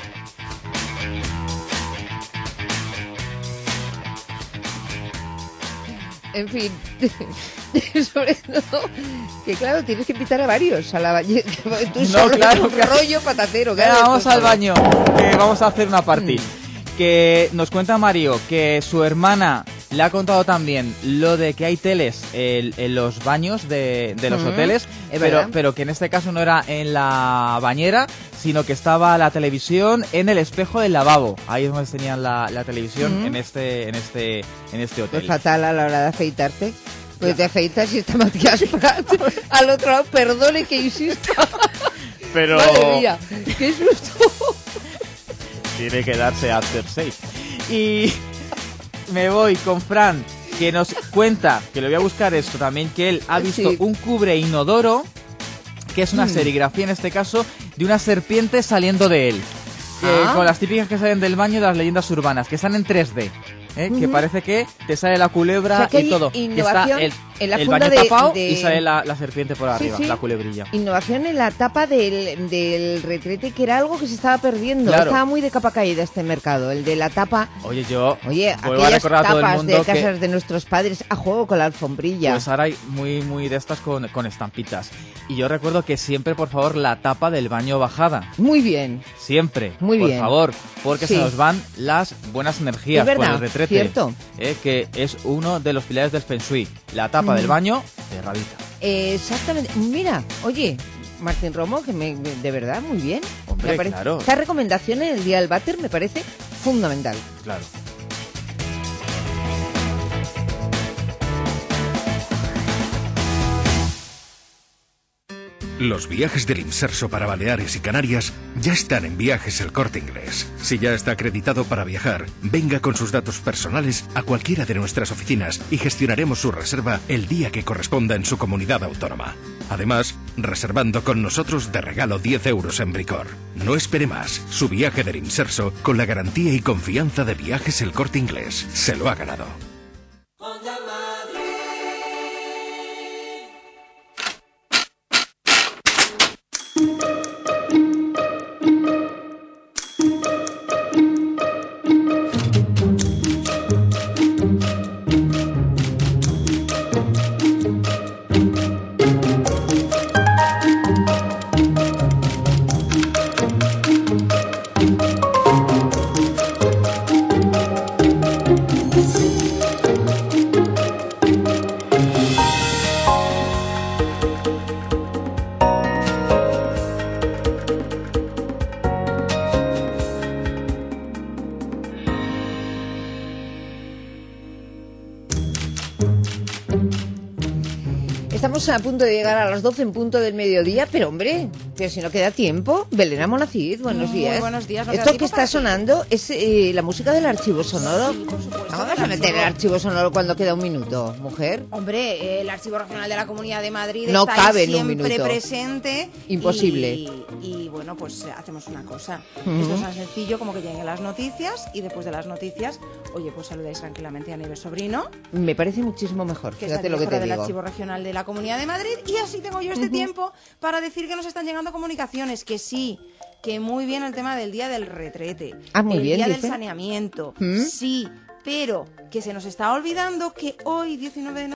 En fin, sobre todo que claro, tienes que invitar a varios a la bañera. Tú no, solo claro, un claro. rollo patatero. Venga, claro, vamos al baño, que vamos a hacer una party. Mm. Que nos cuenta Mario que su hermana le ha contado también lo de que hay teles en, en los baños de, de los mm, hoteles, pero, pero que en este caso no era en la bañera, sino que estaba la televisión en el espejo del lavabo. Ahí es donde tenían la, la televisión mm. en este en este en este hotel. Pues fatal a la hora de afeitarte. Pues te afeitas y está Matías Prat al otro lado. Perdone que insista. Pero... Madre mía, qué susto. Tiene que darse after seis. Y me voy con Fran, que nos cuenta, que le voy a buscar esto también, que él ha visto sí. un cubre inodoro, que es una mm. serigrafía en este caso, de una serpiente saliendo de él. Que, ah. Con las típicas que salen del baño de las leyendas urbanas, que están en tres D. ¿Eh? Uh-huh. Que parece que te sale la culebra o sea, que y todo. Que está el, en la el funda baño de, tapado de... y sale la, la serpiente por arriba, sí, sí. la culebrilla. Innovación en la tapa del, del retrete, que era algo que se estaba perdiendo. Claro. Estaba muy de capa caída este mercado, el de la tapa. Oye, yo Oye, vuelvo a recordar a todo el mundo de casas que... de nuestros padres a juego con la alfombrilla. Pues ahora hay muy, muy de estas con, con estampitas. Y yo recuerdo que siempre, por favor, la tapa del baño bajada. Muy bien. Siempre. Muy por bien. Por favor, porque sí. se nos van las buenas energías es verdad, por el retrete. Cierto. Eh, que es uno de los pilares del Feng Shui. La tapa mm. del baño cerradita. Eh, exactamente. Mira, oye, Martín Romo, que me, de verdad, muy bien. Hombre, me parece, claro. Esta recomendación en el Día del Váter me parece fundamental. Claro. Los viajes del Inserso para Baleares y Canarias ya están en Viajes El Corte Inglés. Si ya está acreditado para viajar, venga con sus datos personales a cualquiera de nuestras oficinas y gestionaremos su reserva el día que corresponda en su comunidad autónoma. Además, reservando con nosotros de regalo diez euros en Bricor. No espere más. Su viaje del Inserso con la garantía y confianza de Viajes El Corte Inglés. Se lo ha ganado. Estamos a punto de llegar a las doce en punto del mediodía, pero hombre, pero si no queda tiempo. Belén Monacid, buenos Muy días. buenos días. No Esto que está sonando es eh, la música del archivo sonoro. Sí, por supuesto. Vamos a meter el archivo sonoro cuando queda un minuto, mujer. Hombre, eh, el Archivo Regional de la Comunidad de Madrid no está cabe ahí en un siempre minuto. presente. Imposible. Y, y bueno, pues eh, hacemos una cosa. Uh-huh. Esto es tan sencillo como que lleguen las noticias y después de las noticias, oye, pues saludáis tranquilamente a Nieves Sobrino. Me parece muchísimo mejor, que fíjate es lo que te del digo. Archivo Regional de la Comunidad de Madrid, y así tengo yo este Uh-huh. tiempo para decir que nos están llegando comunicaciones, que sí, que muy bien el tema del día del retrete, Ah, muy el bien, día dice. del saneamiento, ¿Mm? sí, pero que se nos está olvidando que hoy, diecinueve de